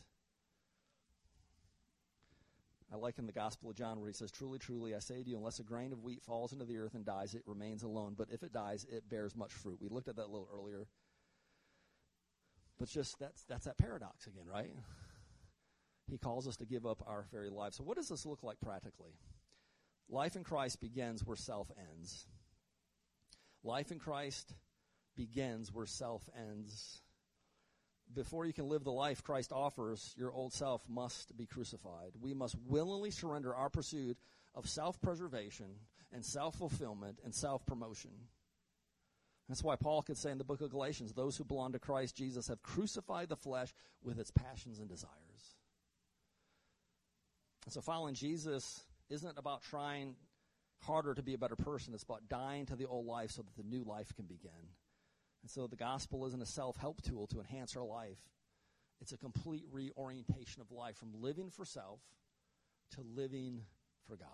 I like in the Gospel of John where he says, truly, truly, I say to you, unless a grain of wheat falls into the earth and dies, it remains alone. But if it dies, it bears much fruit. We looked at that a little earlier. But just that's that's that paradox again, right? He calls us to give up our very lives. So what does this look like practically? Life in Christ begins where self ends. Life in Christ begins where self ends. Before you can live the life Christ offers, your old self must be crucified. We must willingly surrender our pursuit of self-preservation and self-fulfillment and self-promotion. That's why Paul could say in the book of Galatians, those who belong to Christ Jesus have crucified the flesh with its passions and desires. And so following Jesus isn't about trying harder to be a better person. It's about dying to the old life so that the new life can begin. And so the gospel isn't a self-help tool to enhance our life. It's a complete reorientation of life from living for self to living for God.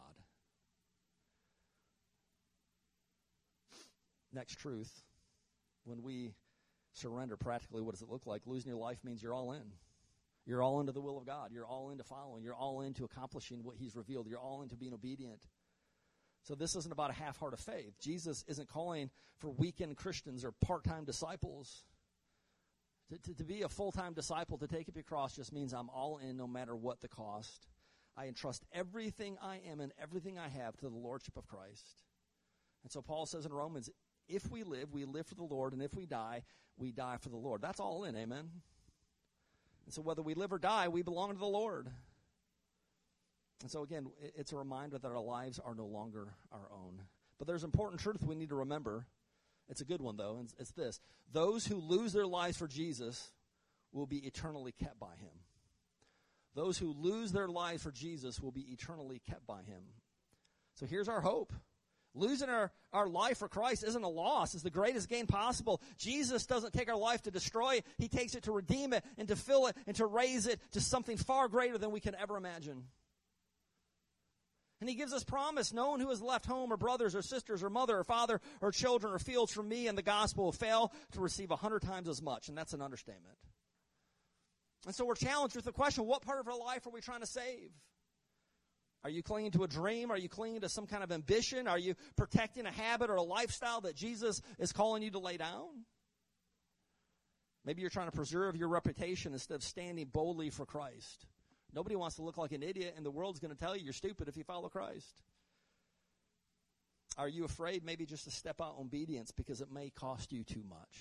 Next truth, when we surrender, practically what does it look like? Losing your life means you're all in. You're all into the will of God. You're all into following. You're all into accomplishing what he's revealed. You're all into being obedient. So this isn't about a half-hearted faith. Jesus isn't calling for weekend Christians or part-time disciples. To, to, to be a full-time disciple, to take up your cross just means I'm all in no matter what the cost. I entrust everything I am and everything I have to the lordship of Christ. And so Paul says in Romans, if we live, we live for the Lord, and if we die, we die for the Lord. That's all in, amen? And so whether we live or die, we belong to the Lord. And so again, it's a reminder that our lives are no longer our own. But there's an important truth we need to remember. It's a good one, though, and it's this. Those who lose their lives for Jesus will be eternally kept by him. Those who lose their lives for Jesus will be eternally kept by him. So here's our hope. Losing our, our life for Christ isn't a loss. It's the greatest gain possible. Jesus doesn't take our life to destroy it. He takes it to redeem it and to fill it and to raise it to something far greater than we can ever imagine. And he gives us promise. No one who has left home or brothers or sisters or mother or father or children or fields for me and the gospel will fail to receive a hundred times as much. And that's an understatement. And so we're challenged with the question, what part of our life are we trying to save? Are you clinging to a dream? Are you clinging to some kind of ambition? Are you protecting a habit or a lifestyle that Jesus is calling you to lay down? Maybe you're trying to preserve your reputation instead of standing boldly for Christ. Nobody wants to look like an idiot, and the world's going to tell you you're stupid if you follow Christ. Are you afraid maybe just to step out in obedience because it may cost you too much?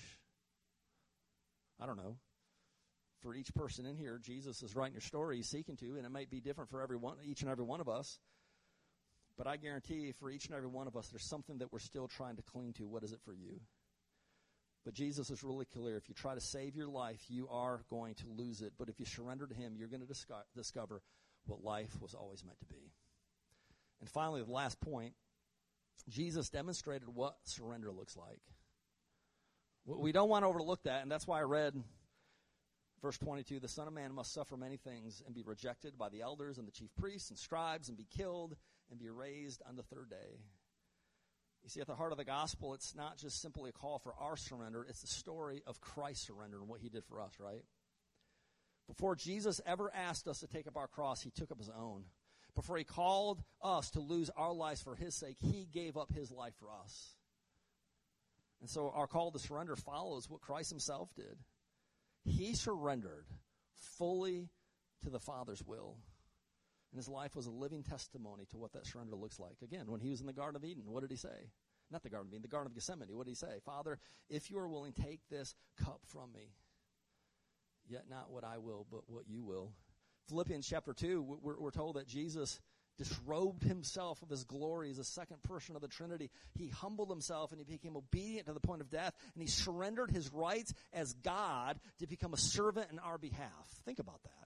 I don't know. For each person in here, Jesus is writing your story he's seeking to, and it might be different for every one, each and every one of us. But I guarantee for each and every one of us, there's something that we're still trying to cling to. What is it for you? But Jesus is really clear. If you try to save your life, you are going to lose it. But if you surrender to him, you're going to disco- discover what life was always meant to be. And finally, the last point, Jesus demonstrated what surrender looks like. We don't want to overlook that, and that's why I read verse twenty-two, the Son of Man must suffer many things and be rejected by the elders and the chief priests and scribes and be killed and be raised on the third day. You see, at the heart of the gospel, it's not just simply a call for our surrender. It's the story of Christ's surrender and what he did for us, right? Before Jesus ever asked us to take up our cross, he took up his own. Before he called us to lose our lives for his sake, he gave up his life for us. And so our call to surrender follows what Christ himself did. He surrendered fully to the Father's will. And his life was a living testimony to what that surrender looks like. Again, when he was in the Garden of Eden, what did he say? Not the Garden of Eden, the Garden of Gethsemane. What did he say? Father, if you are willing, take this cup from me. Yet not what I will, but what you will. Philippians chapter two, we're, we're told that Jesus disrobed himself of his glory as the second person of the Trinity. He humbled himself and he became obedient to the point of death, and he surrendered his rights as God to become a servant in our behalf. Think about that.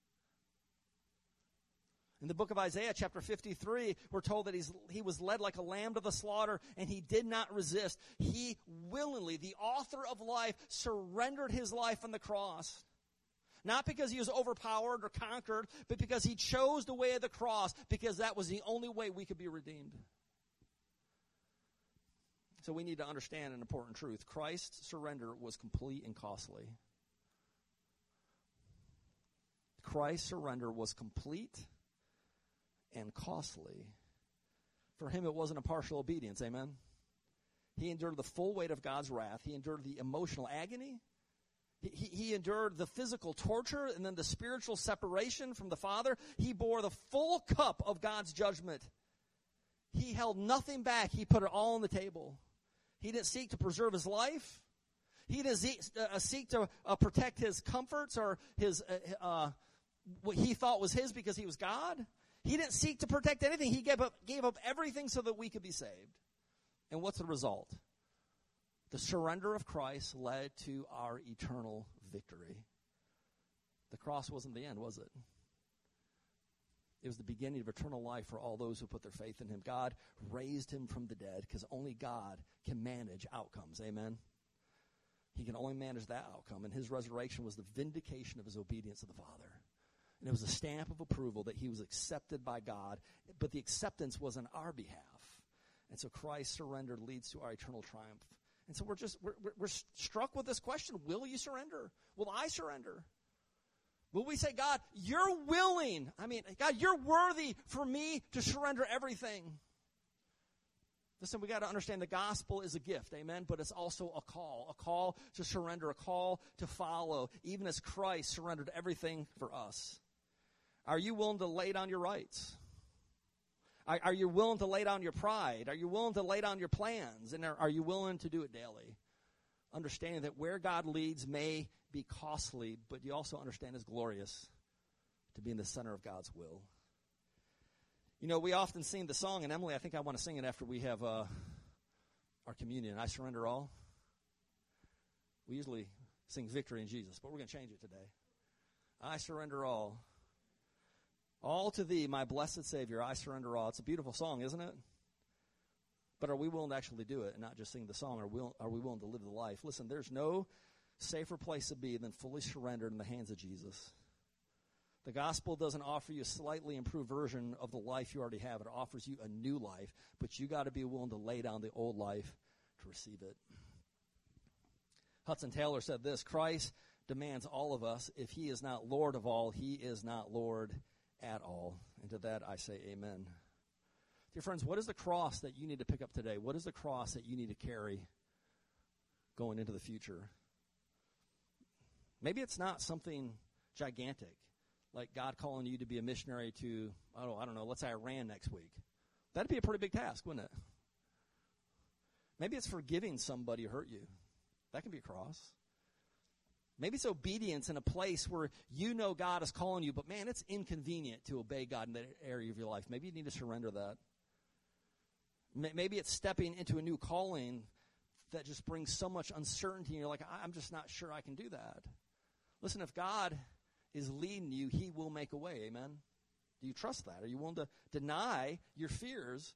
In the book of Isaiah, chapter fifty-three, we're told that he's, he was led like a lamb to the slaughter, and he did not resist. He willingly, the author of life, surrendered his life on the cross. Not because he was overpowered or conquered, but because he chose the way of the cross, because that was the only way we could be redeemed. So we need to understand an important truth. Christ's surrender was complete and costly. Christ's surrender was complete and costly. For him, it wasn't a partial obedience, amen? He endured the full weight of God's wrath. He endured the emotional agony. He, he endured the physical torture and then the spiritual separation from the Father. He bore the full cup of God's judgment. He held nothing back. He put it all on the table. He didn't seek to preserve his life. He didn't seek, uh, seek to uh, protect his comforts or his uh, uh, what he thought was his because he was God. He didn't seek to protect anything. He gave up, gave up everything so that we could be saved. And what's the result? The surrender of Christ led to our eternal victory. The cross wasn't the end, was it? It was the beginning of eternal life for all those who put their faith in him. God raised him from the dead because only God can manage outcomes. Amen? He can only manage that outcome. And his resurrection was the vindication of his obedience to the Father. And it was a stamp of approval that he was accepted by God, but the acceptance was on our behalf. And so Christ's surrender leads to our eternal triumph. And so we're just, we're, we're struck with this question. Will you surrender? Will I surrender? Will we say, God, you're willing. I mean, God, you're worthy for me to surrender everything. Listen, we got to understand the gospel is a gift, amen, but it's also a call, a call to surrender, a call to follow, even as Christ surrendered everything for us. Are you willing to lay down your rights? Are, are you willing to lay down your pride? Are you willing to lay down your plans? And are, are you willing to do it daily? Understanding that where God leads may be costly, but you also understand it's glorious to be in the center of God's will. You know, we often sing the song, and Emily, I think I want to sing it after we have uh, our communion. I surrender all. We usually sing victory in Jesus, but we're going to change it today. I surrender all. All to thee, my blessed Savior, I surrender all. It's a beautiful song, isn't it? But are we willing to actually do it and not just sing the song? Are we, are we willing to live the life? Listen, there's no safer place to be than fully surrendered in the hands of Jesus. The gospel doesn't offer you a slightly improved version of the life you already have. It offers you a new life, but you got to be willing to lay down the old life to receive it. Hudson Taylor said this, Christ demands all of us. If he is not Lord of all, he is not Lord at all. And to that I say amen. Dear friends, what is the cross that you need to pick up today? What is the cross that you need to carry going into the future? Maybe it's not something gigantic, like God calling you to be a missionary to, oh, I don't know, let's say Iran next week. That'd be a pretty big task, wouldn't it? Maybe it's forgiving somebody who hurt you. That can be a cross. Maybe it's obedience in a place where you know God is calling you, but man, it's inconvenient to obey God in that area of your life. Maybe you need to surrender that. Maybe it's stepping into a new calling that just brings so much uncertainty, and you're like, I'm just not sure I can do that. Listen, if God is leading you, he will make a way, amen? Do you trust that? Are you willing to deny your fears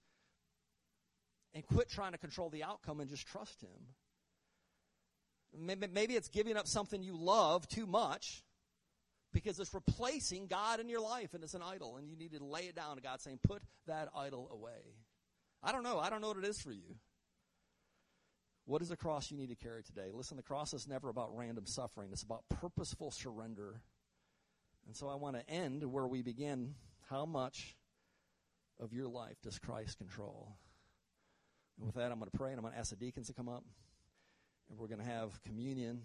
and quit trying to control the outcome and just trust him? Maybe, maybe it's giving up something you love too much because it's replacing God in your life and it's an idol, and you need to lay it down to God saying, put that idol away. I don't know. I don't know what it is for you. What is the cross you need to carry today? Listen, the cross is never about random suffering. It's about purposeful surrender. And so I want to end where we begin. How much of your life does Christ control? And with that, I'm going to pray, and I'm going to ask the deacons to come up. And we're going to have communion.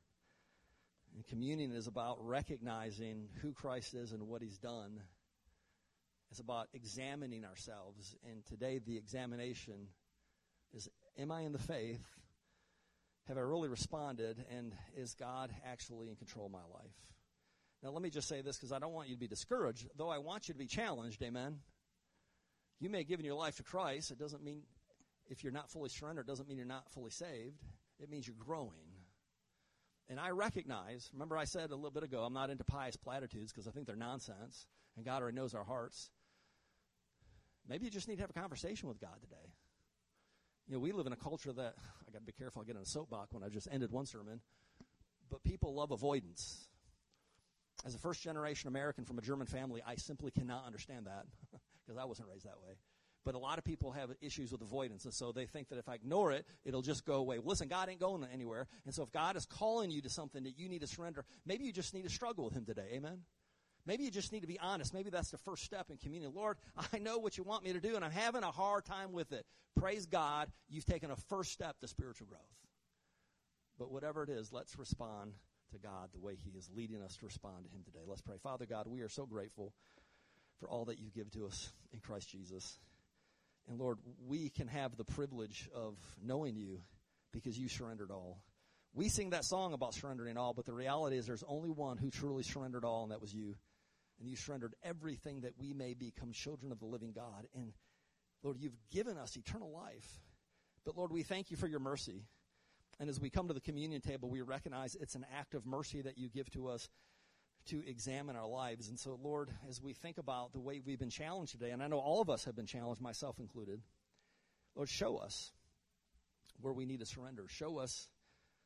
And communion is about recognizing who Christ is and what he's done. It's about examining ourselves. And today the examination is, am I in the faith? Have I really responded? And is God actually in control of my life? Now let me just say this, because I don't want you to be discouraged, though I want you to be challenged, amen? You may have given your life to Christ. It doesn't mean, if you're not fully surrendered, it doesn't mean you're not fully saved. It means you're growing. And I recognize, remember I said a little bit ago, I'm not into pious platitudes because I think they're nonsense, and God already knows our hearts. Maybe you just need to have a conversation with God today. You know, we live in a culture that, I got to be careful, I get in a soapbox when I just ended one sermon, but people love avoidance. As a first-generation American from a German family, I simply cannot understand that because I wasn't raised that way. But a lot of people have issues with avoidance, and so they think that if I ignore it, it'll just go away. Well, listen, God ain't going anywhere, and so if God is calling you to something that you need to surrender, maybe you just need to struggle with him today, amen? Maybe you just need to be honest. Maybe that's the first step in communion. Lord, I know what you want me to do, and I'm having a hard time with it. Praise God, you've taken a first step to spiritual growth. But whatever it is, let's respond to God the way he is leading us to respond to him today. Let's pray. Father God, we are so grateful for all that you give to us in Christ Jesus. And Lord, we can have the privilege of knowing you because you surrendered all. We sing that song about surrendering all, but the reality is there's only one who truly surrendered all, and that was you. And you surrendered everything that we may become children of the living God. And Lord, you've given us eternal life. But Lord, we thank you for your mercy. And as we come to the communion table, we recognize it's an act of mercy that you give to us to examine our lives. And so, Lord, as we think about the way we've been challenged today, and I know all of us have been challenged, myself included, Lord, show us where we need to surrender. Show us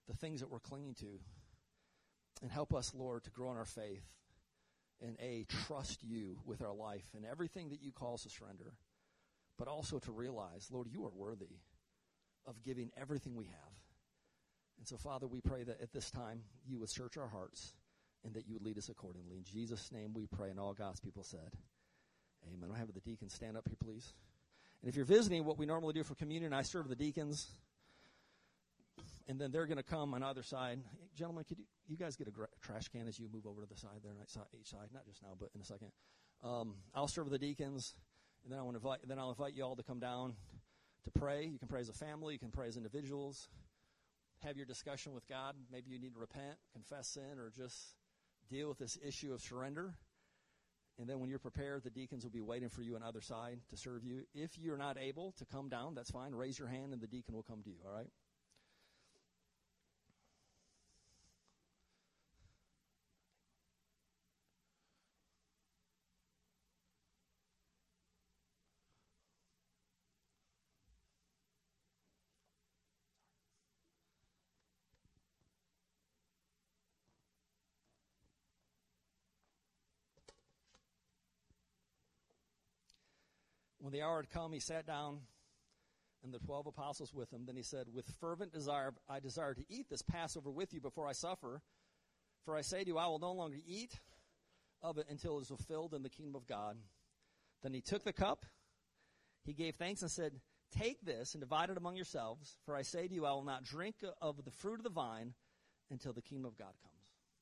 the things that we're clinging to. And help us, Lord, to grow in our faith and, A, trust you with our life and everything that you call us to surrender, but also to realize, Lord, you are worthy of giving everything we have. And so, Father, we pray that at this time you would search our hearts and that you would lead us accordingly. In Jesus' name we pray, and all God's people said, amen. I'll have the deacons stand up here, please. And if you're visiting, what we normally do for communion, I serve the deacons, and then they're going to come on either side. Hey, gentlemen, could you, you guys get a gra- trash can as you move over to the side there, right, side, each side, not just now, but in a second. Um, I'll serve the deacons, and then I want to invite. Then I'll invite you all to come down to pray. You can pray as a family. You can pray as individuals. Have your discussion with God. Maybe you need to repent, confess sin, or just deal with this issue of surrender. And then when you're prepared, the deacons will be waiting for you on either side to serve you. If you're not able to come down, that's fine. Raise your hand, and the deacon will come to you, all right? When the hour had come, he sat down, and the twelve apostles with him. Then he said, with fervent desire, I desire to eat this Passover with you before I suffer. For I say to you, I will no longer eat of it until it is fulfilled in the kingdom of God. Then he took the cup, he gave thanks and said, take this and divide it among yourselves. For I say to you, I will not drink of the fruit of the vine until the kingdom of God comes.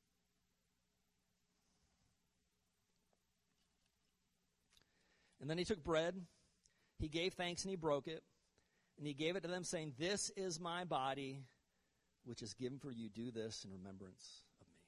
And then he took bread, he gave thanks, and he broke it, and he gave it to them, saying, this is my body, which is given for you. Do this in remembrance of me.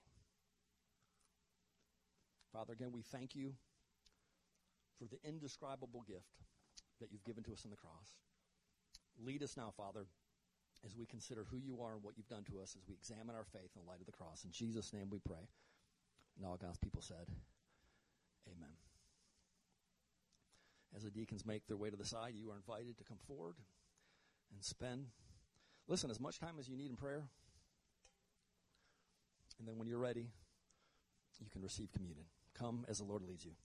Father, again, we thank you for the indescribable gift that you've given to us on the cross. Lead us now, Father, as we consider who you are and what you've done to us, as we examine our faith in the light of the cross. In Jesus' name we pray. And all God's people said, amen. As the deacons make their way to the side, you are invited to come forward and spend, listen, as much time as you need in prayer. And then when you're ready, you can receive communion. Come as the Lord leads you.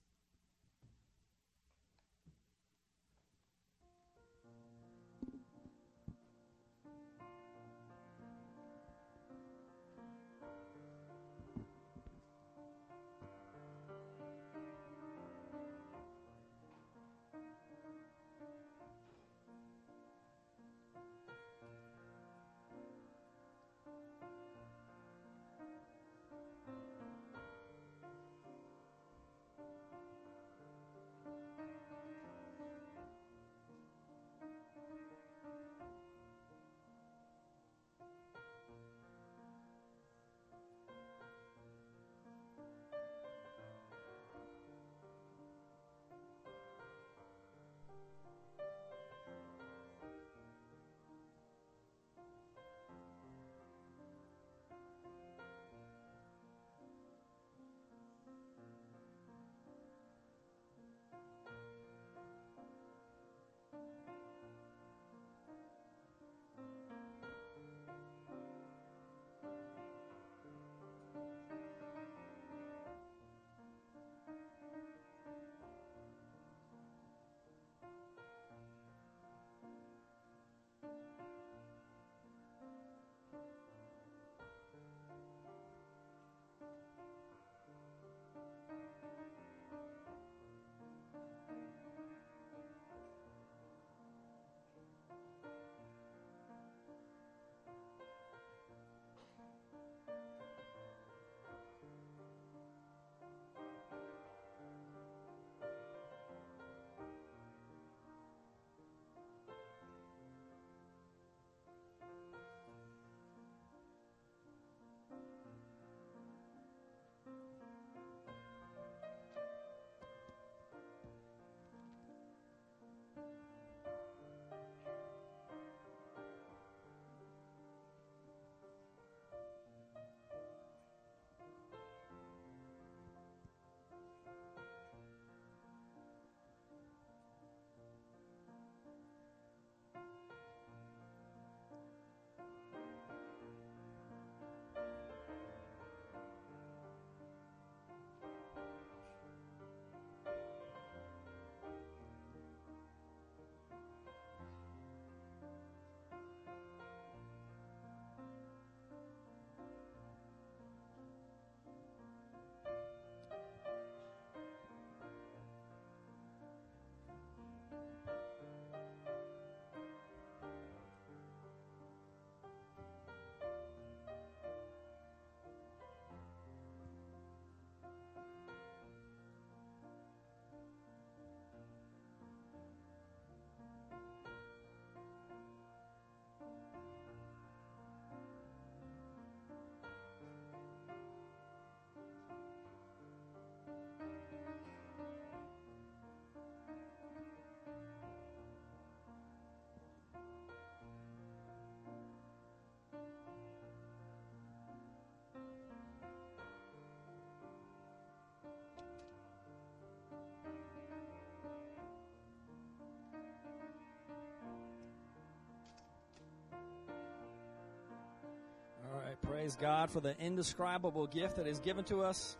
Praise God for the indescribable gift that is given to us.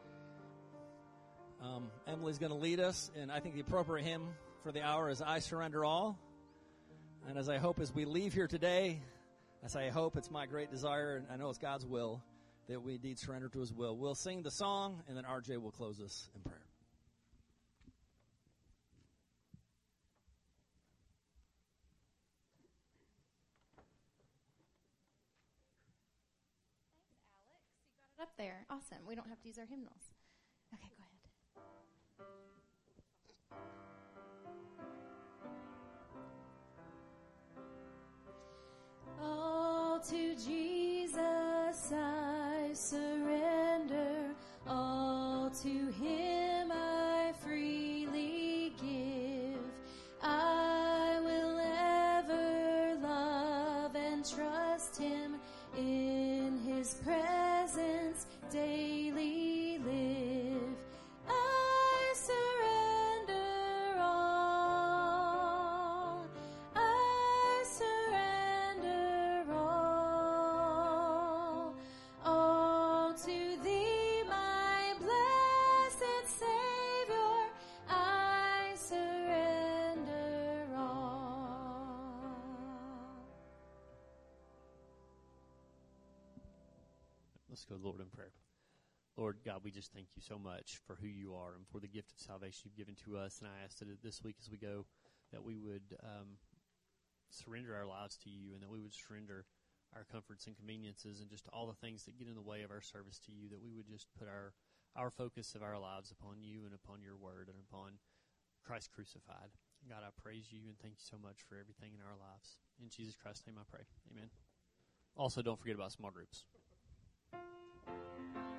Um, Emily's going to lead us, and I think the appropriate hymn for the hour is I Surrender All. And as I hope as we leave here today, as I hope it's my great desire, and I know it's God's will, that we indeed surrender to his will. We'll sing the song, and then R J will close us in prayer. Up there. Awesome. We don't have to use our hymnals. Okay, go ahead. All to Jesus I surrender. All to him I freely give. I will ever love and trust him in his presence. Daily live. I surrender all. I surrender all. All to thee, my blessed Savior. I surrender all. Let's go, Lord, in prayer. Lord God, we just thank you so much for who you are and for the gift of salvation you've given to us. And I ask that this week as we go, that we would um, surrender our lives to you, and that we would surrender our comforts and conveniences and just all the things that get in the way of our service to you, that we would just put our, our focus of our lives upon you and upon your word and upon Christ crucified. God, I praise you and thank you so much for everything in our lives. In Jesus Christ's name I pray. Amen. Also, don't forget about small groups.